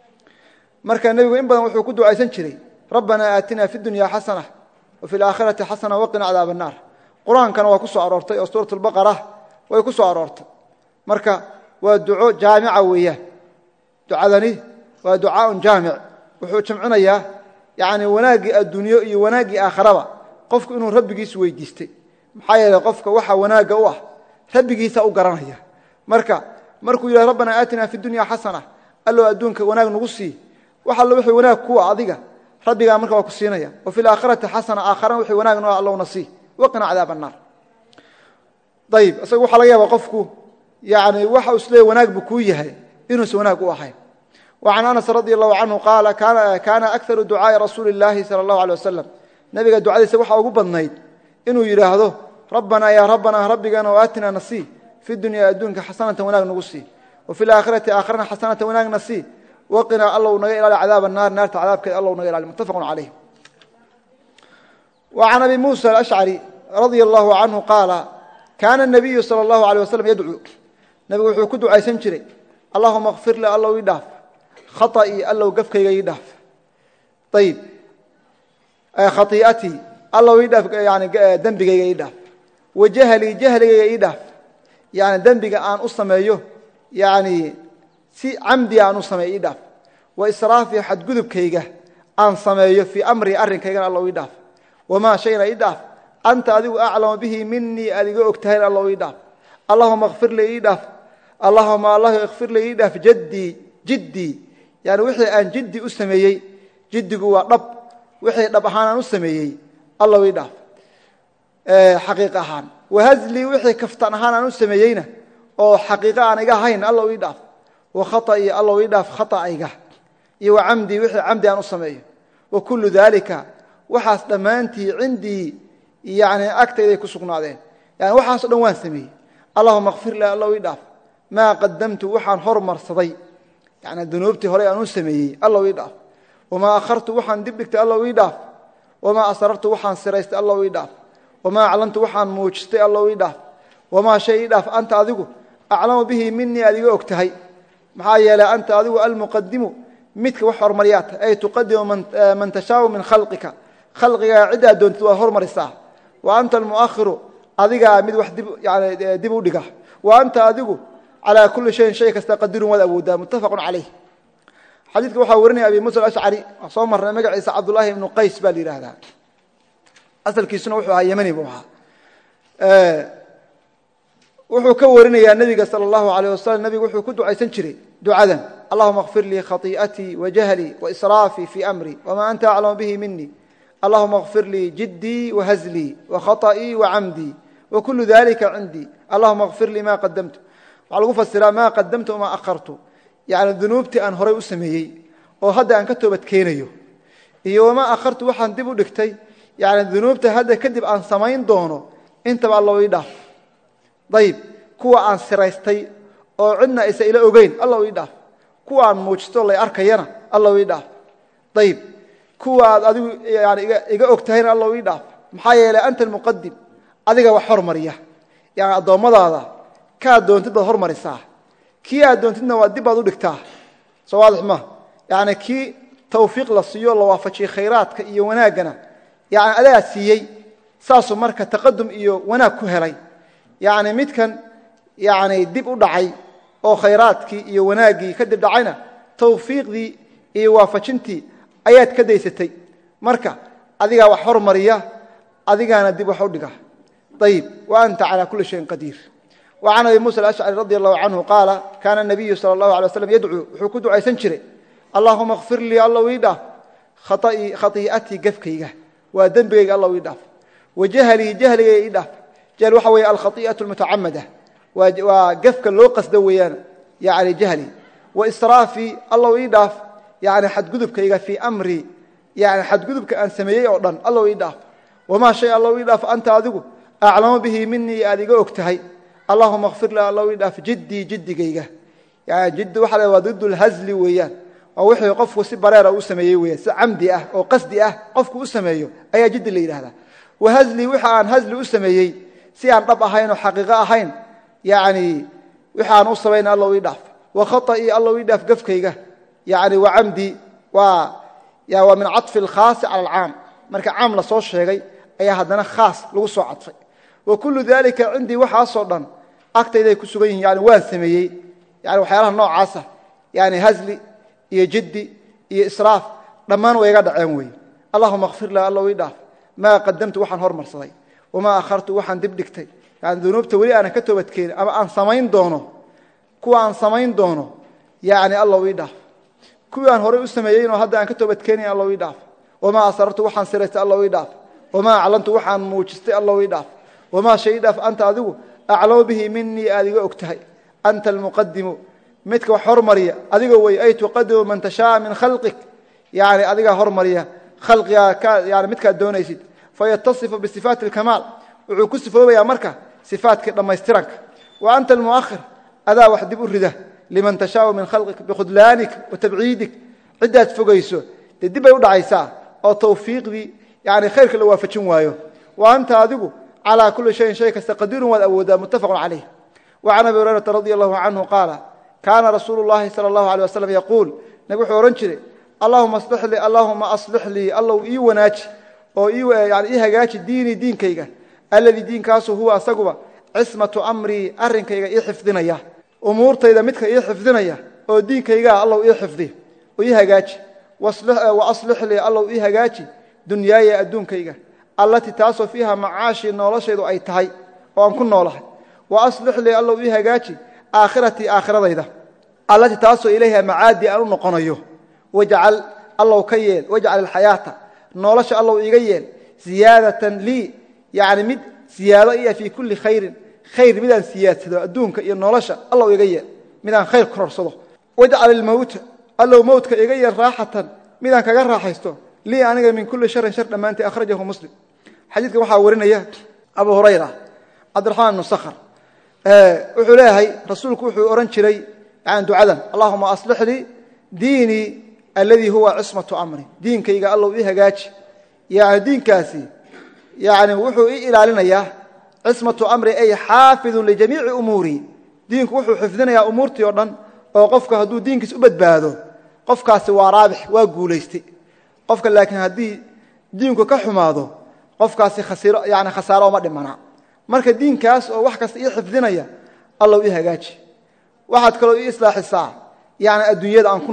marka nebigu in badan wuxuu ku ducaysan jiray rabbanaa aatina fi dunya xasana wa fi alaakhirati xasana waqina cadaaba annaar qur-aankana waa ku soo aroortay oo suurat albaqara way ku soo aroortay marka waa duco jaamica weeyaan ducadani waa ducaaun jaamic wuxuu jamcinayaa yani wanaaggii adduunyo iyo wanaaggii aakharaba qofku inuu rabbigiis weydiistay maxaa yeeley qofka waxa wanaagga u ah rabbigiisa u garanaya markuu yidhah rabbanaa aatina fi dunya xasana allow adduunka wanaag nagu sii wax allo wixii wanaag kuwa adiga rabbigaa marka waa ku siinaya wa fi laakhirati xasana aakharana wixii wanaag noo allowna sii waqina cadaab annaar ayib isaga waxaa laga yaabaa qofku yani waxa uu isleeyahy wanaag buu kuu yahay inuusan wanaag u ahayn wa can anas radi allahu canhu qaala kaana akaru ducaa'i rasuuli illaahi sala allahu alay wasalam nabiga ducadiisa waxaa ugu badnayd inuu yidhaahdo rabbanaa yaa rabbanaa rabbigan oo aatinaa nasii fi dunyaa adduunka xasanatan wanaag nagu sii wa fi laakhirati aakharana xasanatan wanaagna sii waqinaa allow naga ilaali cadaaba annaar naarta cadaabkeeda allow naga ilaali muttafaqun calayh وعن أبي موسى الأشعري رضي الله عنه قال كان النبي صلى الله عليه وسلم يدعو نبي wuxuu ku ducaysan jiray اللهم اغفر لي allow ii dhaaf khaطئي allow gafkayga ii dhaaf ayib khatii'atii allow ii dhaaf yani dembigayga ii dhaaf wajahlii jahligayga ii dhaaf yani dembiga aan u sameeyo yani si camdi aan u sameeyo ii dhaaf wa israafii xadgudubkayga aan sameeyo fii amrii arrinkaygana allow ii dhaaf wamaa shayna ii dhaaf anta adigu aclamu bihi minii aad iga ogtahayn allow ii dhaaf allahuma kfir lii ii dhaaf allahuma allah ikfir lii ii dhaaf jiddii yani wixii aan jiddi u sameeyey jiddigu waa dhab wixii dhab ahaan aan u sameeyey allow ii dhaaf xaqiiq ahaan wahazlii wixii kaftan ahaan aan u sameeyeyna oo xaqiiqo aan iga ahayn allow ii dhaaf wa khaطa'ii allow ii dhaaf khaطa'ayga iyo wa camdii wixii camdi aan u sameeyo wa kullu daalika waxaas dhammaantii cindii yani agtayday ku sugnaadeen yani waxaaso dhan waan sameeyey allahuma kfir li allow ii dhaaf maa qadamtu waxaan hormarsaday yani dunuubtii horey aan u sameeyey allow ii dhaaf wamaa akhartu waxaan dib dhigtay allow ii dhaaf wamaa asrartu waxaan siraystay allow ii dhaaf wamaa aclantu waxaan muujistay allow ii dhaaf wamaa shay ii dhaaf anta adigu aclamu bihi minii aad iga og tahay maxaa yeelay anta adigu almuqadimu midka wax hormariyaata ay tuqadimu man tashaau min khalqika khalqigaa ciddaa doontid waad hormarisaa wa anta almu'akhiru adigaa mid wax dib u dhiga wa anta adigu calaa kulli shayin shay kasta qadirun waad awoodaa muttafaqun calayh xadiidka waxaa warinaya abi muusa alashcari soo marnay magaciisa cabdullaahi ibnu qays baa la yidhaahdaa asalkiisuna wuxuu ahaa yemani buu ahaa wuxuu ka warinayaa nabiga sala allahu alayh wasalam nabigu wuxuu ku ducaysan jiray ducadan allahuma kfir lii khatii'atii wajahlii waisraafii fii amrii wamaa anta aclamu bihi minii allahuma kfir lii jiddii wahazlii wakhaطa'ii wacamdii wakulu dalika cindii allahuma kfir lii ma qadamtu waxaa lagu fasiraa maa qadamtu wamaa akhartu yani dunuubtii aan horay u sameeyey oo hadda aan ka toobad keenayo iyo wamaa akhartu waxaan dib u dhigtay yani dunuubta hadda kadib aan samayn doono intaba allow ii dhaaf ayib kuwa aan siraystay oo cidna aysa ila ogeyn allow ii dhaaf kuwa aan muujisto lay arkayana allow ii dhaaf ayib kuwa aad adigu yani iga og tahayna allow ii dhaaf maxaa yeelay anta almuqadim adiga wax hormariya yani addoommadaada kaad doontid baad hormarisaa kii aad doontidna waa dib baad u dhigtaa soo waadix ma yani kii tawfiiq la siiyo la waafajiyey khayraadka iyo wanaaggana yani adaa siiyey saasuu marka taqadum iyo wanaag ku helay yani midkan yani dib u dhacay oo khayraadkii iyo wanaaggii kadib dhacayna tawfiiqdii iyo waafajintii ayaad ka daysatay marka adigaa wax hormariya adigaana dib wax u dhiga ayib wa anta calaa kulli shayin qadiir وعن أبي موسى الأشعري رضي الله عنه قال كان النبي صلى الله عليه وسلم يدعو وxuu ku ducaysan jiray اللهuma اغفir lii allow ii dhaaf khatii'atii gafkayga waa dembigayga allow ii dhaaf wajahlii jahligayga ii dhaaf jahl waxa weeye alkhatii'aة الmutacamada waa gafka loo qasdo weeyaan yani jahli waisraafii allow ii dhaaf yani xadgudubkayga fii amrii yani xadgudubka aan sameeyey oo dhan allow ii dhaaf wamaa shay allow ii dhaaf anta adigu aclamu bihi minii aad iga og tahay allahuma kfir li allow ii dhaaf jiddii jiddigayga yani jiddi waxa la waa didu lhazli weeyaan waa wixii qofku si bareera u sameeyey weeyaan si camdi ah oo qasdi ah qofku u sameeyo ayaa jiddi la yidhahdaa wahazli wixi aan hazli u sameeyey si aan dhab ahayn oo xaqiiqo ahayn yani wixi aan u samayn allow ii dhaaf wakhaطa'ii allow ii dhaaf gafkayga yani wacamdi waa min caطfi اlkhaasi cala alcaam marka caam la soo sheegay ayaa haddana khaas lagu soo cadfay wakulu dalika cindii waxaasoo dhan agtayday ku sugan yihin yani waan sameeyey yani waxyaalaha noocaasa yani hazli iyo jiddi iyo israaf dhammaan way iga dhaceen wey allahuma kfir lah allow ii dhaaf maa qadamtu waxaan hormarsaday wamaa akhartu waxaan dib dhigtay yani dunuubta weli aanan ka toobadkeenin ama aan samayn doono kuwa aan samayn doono yani allow ii dhaaf kuwii aan horay u sameeyeynoo hadda aan ka toobadkeenayn allow ii dhaaf wamaa asrartu waxaan siraystay allow ii dhaaf wamaa aclantu waxaan muujistay allow ii dhaaf wamaa shay ii dhaaf anta adigu aclamu bihi minii aad iga og tahay anta almuqadimu midka wax hormariya adiga wey ay tuqadimu man tashaaa min khalqik yani adigaa hormariya khalqigaa yani midkaad doonaysid fayatasifu bisifaati اlkamaal wuxuu ku sifoobayaa marka sifaatkii dhammaystiranka wa anta almu'akhir adaa wax dib u rida liman tashaau min khalqik bikhudlaanik wa tabciidik ciddaad fogayso dee dib bay u dhacaysaa oo tawfiiqdii yani khayrka la waafajin waayo wa anta adigu على كل شيء kasta qadiirun waad awoodaa متفق عليه وعن أبي هريرة رضي الله عنه قال كان رsuuل اللhi صلى الله عليه وسلم يقول nabg wuxuu ohan jiray اللهuma أصلح lii allow ii wanaaji oo ii hagaaji diinii diinkayga aladii diinkaasu huwa asaguba cismaةu أmrii arinkayga ii xifdinaya umuurtayda midka ii xifdinaya oo diinkaygaa allow ii xifdi oo ii hagaaji وأصلح lii allow ii hagaaji dunyaaya adduunkayga allatii taasoo fiiha macaashii noloshaydu ay tahay oo aan ku noolahay wa aslix lii allow ii hagaaji aakhiratii aakhiradayda allatii taasoo ilayha macaadii aan u noqonayo wajcal allow ka yeel wajcal alxayaata nolosha allow iiga yeel ziyaadatan lii yani mid siyaado iya fii kulli khayrin khayr midaan siyaadsado adduunka iyo nolosha allow iga yeel midaan khayr kororsado wajcal ilmowta allow mowtka iga yeel raaxatan midaan kaga raaxaysto lii aniga min kulli sharin shar dhammaantii akhrajahu muslim xadiidkan waxaa warinaya abu hurayra cabdiraxmaan ibnu sakhr wuxuu leeyahay rasuulku wuxuu ohan jiray yani ducadan allahuma aslix lii diinii alladii huwa cismatu amri diinkayga allow ii hagaaji yani diinkaasi yani wuxuu ii ilaalinayaa cismatu amri ay xaafidun lijamiici umuuri diinku wuxuu xifdinayaa umuurtii oo dhan oo qofka hadduu diinkiis u badbaado qofkaasi waa raabix waa guulaystay qofka laakiin haddii diinku ka xumaado qofkaasi khasaaro uma dhimana marka diinkaas oo wax kasta ii xifdinaya allow ii hagaaji waxaad kaloo ii islaaxisaa yani adduunyada aan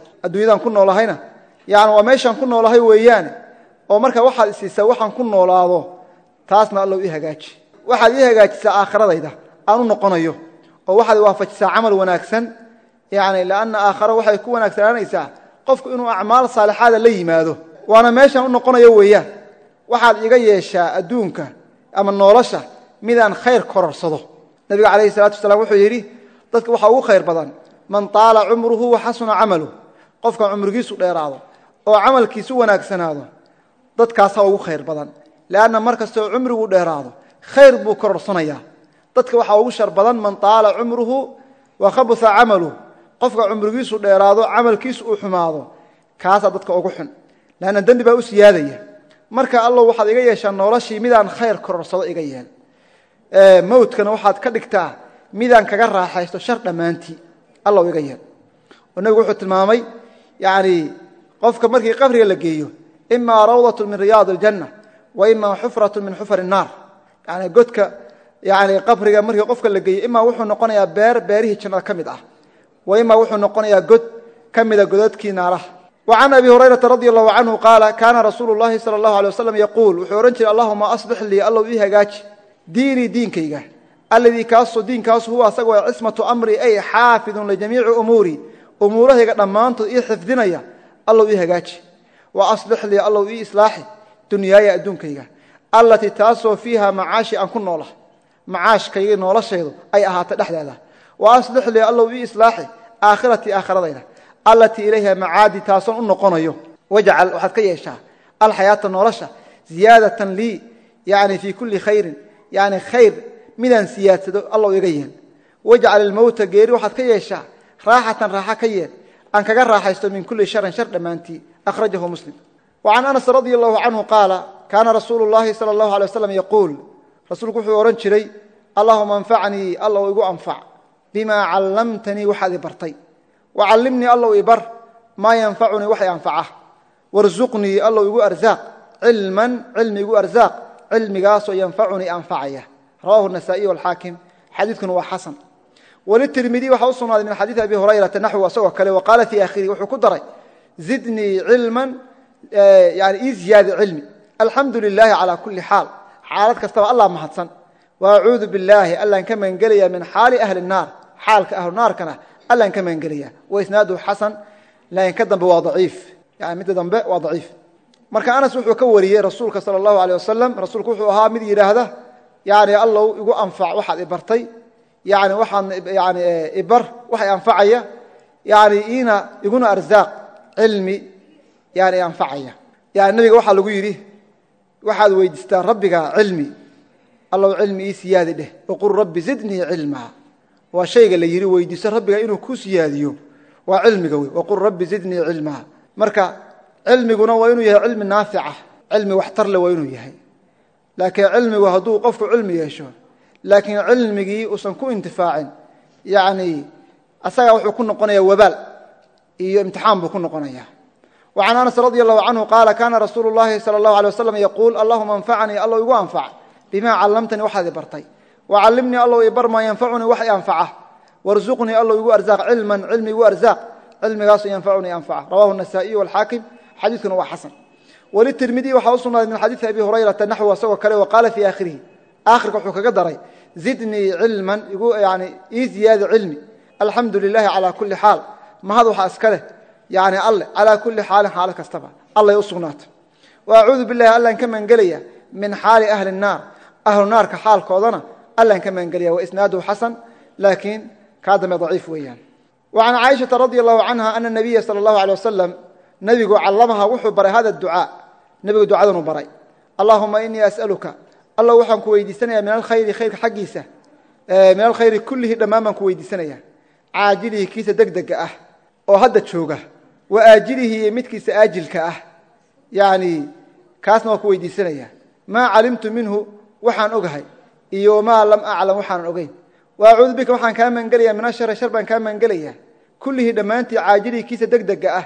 ku noolahayna yani waa meeshaan ku noolahay weeyaane oo marka waxaad isiisaa waxaan ku noolaado taasna allow ii hagaaji waxaad ii hagaajisaa aakhiradayda aan u noqonayo oo waxaad waafajisaa camal wanaagsan yani laanna aakhira waxay ku wanaagsanaanaysaa qofku inuu acmaal saalixaada la yimaado waana meeshaan u noqonayo weeyaan waxaad iga yeeshaa adduunka ama nolosha midaan khayr kororsado nabiga calayhi salaatu wasalaam wuxuu yidhi dadka waxaa ugu khayr badan man taala cumruhu wa xasuna camaluh qofka cumrigiisu dheeraado oo camalkiisu wanaagsanaado dadkaasaa ugu khayr badan leanna mar kastoo cumrigu dheeraado khayr buu kororsanayaa dadka waxaa ugu shar badan man taala cumruhu wa khabuha camaluh qofka cumrigiisu dheeraado camalkiisu uu xumaado kaasaa dadka ugu xun leanna dembi baa u siyaadaya marka allow waxaad iga yeeshaa noloshii midaan khayr kororsado iga yeel mawdkana waxaad ka dhigtaa midaan kaga raaxaysto shar dhammaantii allow iga yeel oo nebigu wuxuu tilmaamay yani qofka markii qabriga la geeyo imaa rawdatu min riyaad aljanna wa imaa xufratu min xufar الnaar yani godka yani qabriga markii qofka la geeyo imaa wuxuu noqonayaa beerihii jannada ka mid ah wa imaa wuxuu noqonayaa god ka mida godadkii naaraha وعن أبي هريرة رضي الله عنه قال كان رسول الله صلى الله عليه وسلم يقول وحورنجي اللهم أصلح لي الله إيه هجاج ديني دينكيغا الذي كاسو دين كاسو هو أسقوا عصمة أمري أي حافظ لجميع أموري أموره لما أنت إيه حفظنا الله إيه هجاج وأصلح لي الله إيه إصلاحي دنياي دونكيغا التي تاسو فيها معاشي أن كن نوله معاش كي نوله شيء أي أهات الأحداث وأصلح لي الله إيه إصلاحي آخرتي آخرتنا التي إليها معادي تاسون النقنيو وجعل واحد كيشا الحياة النورشة زيادة لي يعني في كل خير يعني خير من سيادة الله يجين وجعل الموت غير واحد كيشا راحة كيين أن كجر راحة من كل شر لما أنت أخرجه مسلم وعن أنس رضي الله عنه قال كان رسول الله صلى الله عليه وسلم يقول رسولك في ورنشري اللهم انفعني الله يقول أنفع بما علمتني وحد برتي وعلمني الله إبر ما ينفعني وحي أنفعه وارزقني الله يقول أرزاق علمي يقول أرزاق علمي قاسو ينفعني أنفعيه رواه النسائي والحاكم حديث هو حسن وللترمذي وحوصنا من حديث أبي هريرة نحو وسوى كله وقال في آخره وحكو دري زدني علما يعني إيه زيادة علمي الحمد لله على كل حال حالتك استوى الله محسن وأعوذ بالله ألا كما انقلي من حال أهل النار حالك أهل النار كان ألا كما انقلي وإسناده حسن لا ينكدم بوا ضعيف يعني متى ذنب وضعيف مركا أنس وحو كوريه رسولك صلى الله عليه وسلم رسولك وحو ها مد يراهده يعني الله يقول أنفع واحد إبرتي يعني واحد يعني إبر واحد أنفعيه يعني إينا يقولون أرزاق علمي يعني أنفعيه يعني النبي واحد لو يريه واحد ويدستان ربك علمي الله علمي سيادة به وقل ربي زدني علما وشيء اللي يري ويدستان ربك إنه كسياديو وعلمي قوي وقل ربي زدني علما مركا علمي قلنا وينو يهي علم نافعة علمي واحتر له وينو يهي لكن علمي وهدو قفك علمي يشون لكن علمي أصنكو انتفاع يعني أسايا وحو كنا قنيا وبال إيه امتحان بكنا قنيا وعن أنس رضي الله عنه قال كان رسول الله صلى الله عليه وسلم يقول اللهم انفعني الله يقول أنفع بما علمتني وحد برتي وعلمني الله يبر ما ينفعني وحي أنفعه وارزقني الله يقول أرزاق علمي وأرزاق علمي قاس ينفعني أنفعه رواه النسائي والحاكم حديث هو حسن وللترمذي وحوصنا من حديث أبي هريرة نحو وسوى كله وقال في آخره آخر كحوك قدري زدني علما يقول يعني إيه زيادة علمي الحمد لله على كل حال ما هذا حاسكله يعني الله على كل حال حالك استبع الله يوصنات وأعوذ بالله ألا كما انقليا من حال أهل النار كحال كوضنا ألا كما انقليا وإسناده حسن لكن كادم ضعيف ويان وعن عائشة رضي الله عنها أن النبي صلى الله عليه وسلم نبي علمها وحو بري هذا الدعاء نبي دعاء بري اللهم إني أسألك الله وحن كويدي سنة من الخير خير حقيسة من الخير كله دماما كويدي سنة عاجله كيسة دقدق وهدد شوقه وآجله متكيس آجل كأه يعني كاسنا وكويدي سنية ما علمت منه وحان أقهي إيو ما لم أعلم وحان أقهي وأعوذ بك وحان كان من قليا من الشر شربا كان من قليا كله دمانتي عاجله كيس دقدق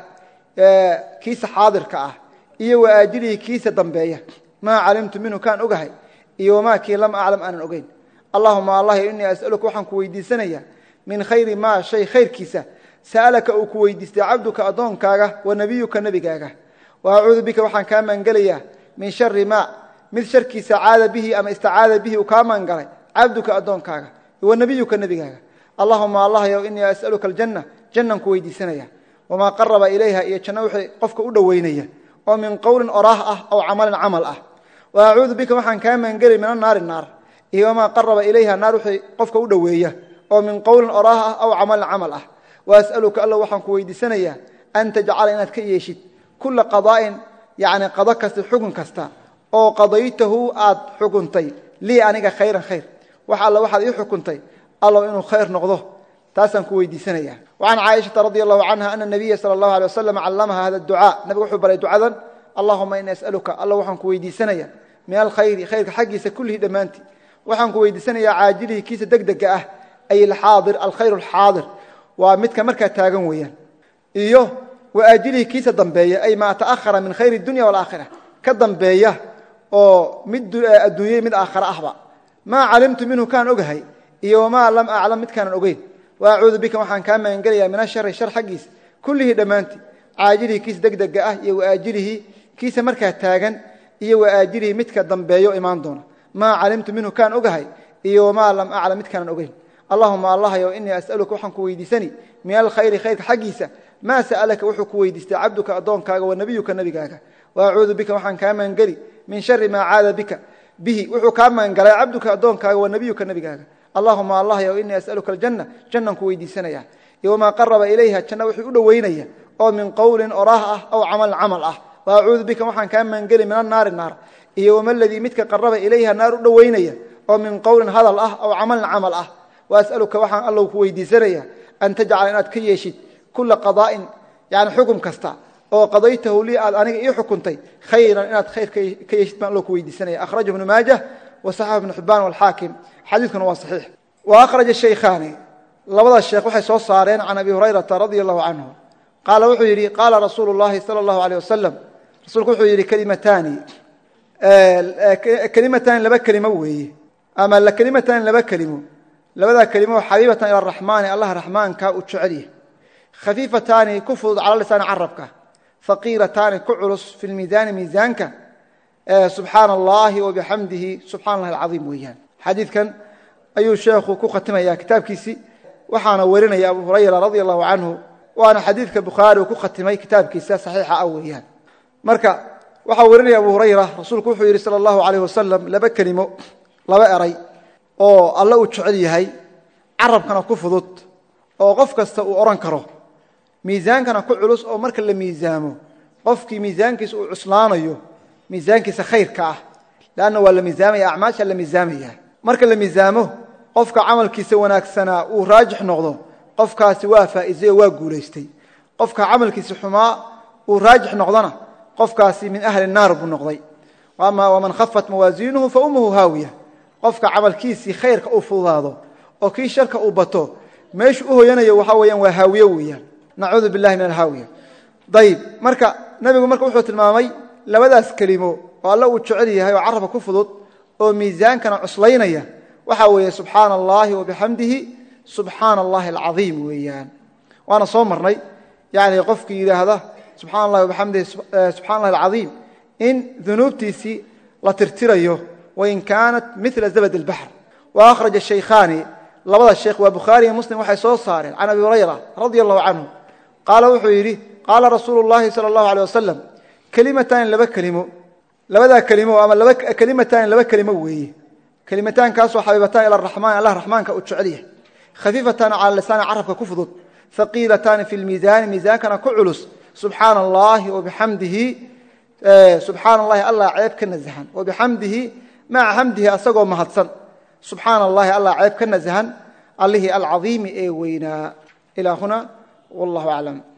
كيس حاضر كأه إيو وآجله كيس ضمبية ما علمت منه كان أقهي إيو ما كي لم أعلم أنا أقهي اللهم الله إني أسألك وحان كويدي سنية من خير ما شيء خير كيسة سألك أو كويدي عبدك أضون كاغا ونبيك النبي كاغا وأعوذ بك وحان كان من قليا من شر ما من شر كيسة عاد به أما استعاذ به وكامان قلي عبدك أضون كاغا ونبيك النبي كاغا اللهم الله إني أسألك الجنة جنة كويدي سنية وما قرب إليها يتشنوحي قفك أدوينية ومن قول أراه أو عمل وأعوذ بك وحان كان من قلي من النار وما قرب إليها نار قفك أدوية ومن قول أراه أو عمل وأسألك الله وحن كويدي سنية أن تجعل إنك كيشت كل قضاء يعني قضاء كست حكم كستا أو قضيته آد حكمتي لي أنك خيرا خير وحال واحد يحكمتي الله إنه خير نقضه تاسا كويدي سنية وعن عائشة رضي الله عنها أن النبي صلى الله عليه وسلم علمها هذا الدعاء نبي وحب لي دعاء اللهم إني أسألك الله وحن كويدي سنية من الخير خير حقيس كله دمانتي وحن كويدي سنية عاجله كيس دقدق أي الحاضر الخير الحاضر ومتك مركة تاغن ويان إيوه وآجله كيس ضمبية أي ما تأخر من خير الدنيا والآخرة كالضمبية أو مد الدنيا مد آخر أحبا ما علمت منه كان أقهي إيوه ما لم أعلم مد كان أقهي وأعوذ بك وحان كان من قليا من الشر حقيس كله دمانتي عاجله كيس دقدق وآجله كيس مركة تاغن إيوه وآجله متك ضمبية إيمان دونه ما علمت منه كان أقهي إيوه ما لم أعلم مد كان أقهي اللهم الله إني أسألك وحن كويدسني من الخير خير حقيسة ما سألك وحن كويدست عبدك أضونك ونبيك النبي وأعوذ بك وحن كامان قلي من شر ما عاد بك به وحن كامان قلي عبدك أضونك ونبيك النبي اللهم الله إني أسألك الجنة جنة كويدسني وما قرب إليها جنة وحن أدويني أو من قول أراه أو عمل وأعوذ بك وحن كامان قلي من النار وما الذي متك قرب إليها نار أدويني أو من قول هذا أو عمل وأسألك وحن الله كويدي سرية أن تجعل إنك كيشت كل قضاء يعني حكم كستا أو قضيته لي أنا إيه حكمتي خيرا إنك خير كيشت من الله كويدي سرية أخرجه ابن ماجه وصححه ابن حبان والحاكم حديث هو صحيح وأخرج الشيخان لبض الشيخ وحي صوت صارين عن أبي هريرة رضي الله عنه قال وحيري قال رسول الله صلى الله عليه وسلم رسولك وحيري كلمتان لبا كلمة وهي أما لكلمتان لبا كلمة لبدا كلمة حبيبة إلى الرحمن الله الرحمن كأتشعريه خفيفتان كفض على لسان عربك ثقيلتان كعرس في الميزان ميزانك سبحان الله وبحمده سبحان الله العظيم ويان حديث كان أي شيخ كختم يا كتاب كيسي وحانا ورنا يا أبو هريرة رضي الله عنه وأنا حديث كبخاري وكختم كتاب كيسي صحيح أوليان مركا وحاورنا يا أبو هريرة رسولك وحيري صلى الله عليه وسلم لبا كلمة لبا أري oo alla uu jecel yahay arabkana ku fudud oo qof kasta uu oran karo miisaankana ku culus oo marka la miisaamo qofkii miisaankiisa uu cuslaanayo miisaankiisa khayrka ah laana waa la miisaamaya acmaasha la miisaamaya marka la miisaamo qofka amalkiisa wanaagsana uu raajix noqdo qofkaasi waa faa'iido waa guuleystay qofka amalkiisa xumaa uu raajix noqdana qofkaasi min ahli an-naar buu noqday wa man khaffat mawazinuhu fa ummuhu hawiya qofka amalkiisa khayrka uu fudaado oo kii sharka uu bato meeshu u hooyanayo waxa weeyaan waa haawiye weeyaan nacuudu billahi min alhaawiya dayib marka nabigu marka wuxuu tilmaamay labadaas kalimo oo alla uu jecel yahay oo carabka ku fudud oo miisaankana cuslaynaya waxa weeye subhanallahi wa bihamdihi subhanallahi alazim weeyaan waana soo marnay yaani qofkii yiraahdo subhanallahi wa bihamdihi subhanallahi alazim in dhunuubtiisi la tirtirayo وإن كانت مثل زبد البحر وأخرج الشيخان لبض الشيخ وبخاري ومسلم وحي صوت صار عن أبي هريرة رضي الله عنه قال وحيري قال رسول الله صلى الله عليه وسلم كلمتان لبا كلمة لبدا كلمة أما لبا كلمتان لبا كلمة وهي كلمتان كاسوا حبيبتان إلى الرحمن الله الرحمن كأتشعريه خفيفتان على لسان عرفك كفضت ثقيلتان في الميزان ميزان كان كعلس سبحان الله وبحمده سبحان الله الله عيب كنزهان وبحمده مع حمده أسقوا مهدسن سبحان الله الله عيب كنزهان الله العظيم وينا إلى هنا والله أعلم